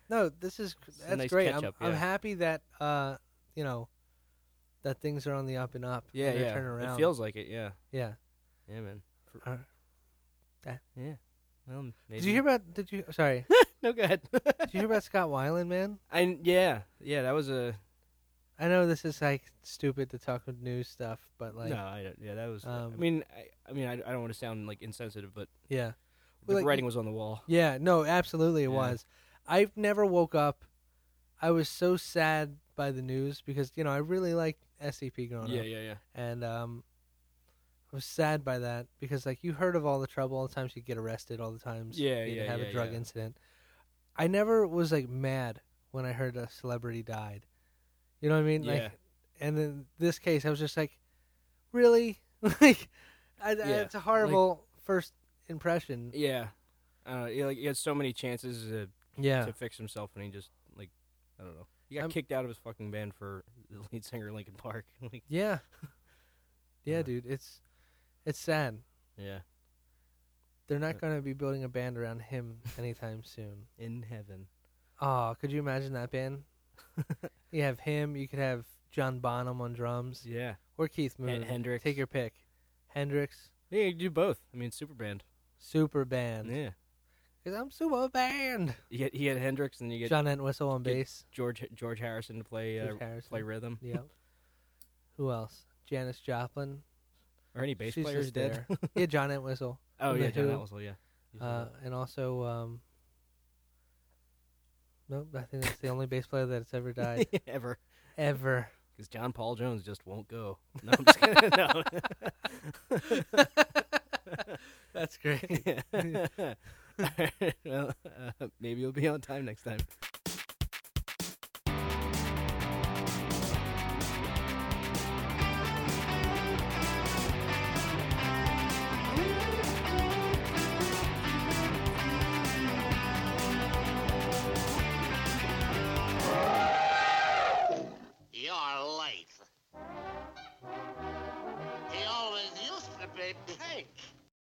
Speaker 1: No, this is
Speaker 2: It's a
Speaker 1: that's
Speaker 2: nice
Speaker 1: great.
Speaker 2: catch-up,
Speaker 1: I'm I'm
Speaker 2: yeah.
Speaker 1: happy that uh you know that things are on the up and up.
Speaker 2: Yeah,
Speaker 1: and they're
Speaker 2: yeah.
Speaker 1: turning around.
Speaker 2: It feels like it. Yeah,
Speaker 1: yeah.
Speaker 2: yeah, man.
Speaker 1: Uh, that-
Speaker 2: Yeah. Well, maybe.
Speaker 1: Did you hear about? Did you? Sorry.
Speaker 2: No, go ahead.
Speaker 1: Did you hear about Scott Weiland, man?
Speaker 2: I yeah, yeah. That was a
Speaker 1: I know this is like stupid to talk with news stuff, but like,
Speaker 2: no. I don't- yeah, that was. I
Speaker 1: um,
Speaker 2: mean, I, I mean, I, I don't want to sound like insensitive, but
Speaker 1: yeah,
Speaker 2: the
Speaker 1: Well, like,
Speaker 2: writing was on the wall.
Speaker 1: yeah. No, absolutely, it
Speaker 2: Yeah.
Speaker 1: was. I've never woke up. I was so sad by the news because you know I really liked S C P growing
Speaker 2: Yeah,
Speaker 1: up,
Speaker 2: yeah, yeah.
Speaker 1: and um, I was sad by that because like you heard of all the trouble, all the times you get arrested, all the times
Speaker 2: Yeah,
Speaker 1: you
Speaker 2: yeah,
Speaker 1: have
Speaker 2: yeah,
Speaker 1: a drug
Speaker 2: yeah.
Speaker 1: incident. I never was like mad when I heard a celebrity died. You know what I mean?
Speaker 2: Yeah.
Speaker 1: Like, and in this case, I was just like, really? like, I, I,
Speaker 2: Yeah,
Speaker 1: it's a horrible first impression.
Speaker 2: Yeah. Uh, he, like he had so many chances to,
Speaker 1: Yeah.
Speaker 2: to fix himself, and he just like I don't know. He got
Speaker 1: I'm-
Speaker 2: kicked out of his fucking band for the lead singer of Linkin Park. like,
Speaker 1: Yeah. Yeah,
Speaker 2: Yeah.
Speaker 1: dude, it's it's sad.
Speaker 2: yeah,
Speaker 1: They're not going to be building a band around him anytime soon.
Speaker 2: in heaven.
Speaker 1: Oh, could you imagine that band? You have him. You could have John Bonham on drums,
Speaker 2: Yeah,
Speaker 1: or Keith Moon.
Speaker 2: Hen- Hendrix.
Speaker 1: Take your pick. Hendrix,
Speaker 2: Yeah, you do both. I mean, super band.
Speaker 1: super band.
Speaker 2: Yeah,
Speaker 1: Because I'm super band.
Speaker 2: you get you get Hendrix, and you get
Speaker 1: John Entwistle on
Speaker 2: get-
Speaker 1: bass.
Speaker 2: George George Harrison to play uh,
Speaker 1: George Harrison.
Speaker 2: play rhythm.
Speaker 1: Yep. Who else? Janis Joplin.
Speaker 2: Or any bass
Speaker 1: She's
Speaker 2: players
Speaker 1: just
Speaker 2: dead.
Speaker 1: there. Yeah, John Entwistle.
Speaker 2: oh
Speaker 1: From
Speaker 2: yeah,
Speaker 1: The
Speaker 2: John
Speaker 1: Who.
Speaker 2: Entwistle. Yeah. He's in
Speaker 1: Uh,
Speaker 2: that.
Speaker 1: and also, um, nope, I think that's the only bass player that's ever died.
Speaker 2: Ever.
Speaker 1: Ever.
Speaker 2: Because John Paul Jones just won't go. No, I'm just kidding. No.
Speaker 1: That's great.
Speaker 2: well, uh, maybe you'll be on time next time.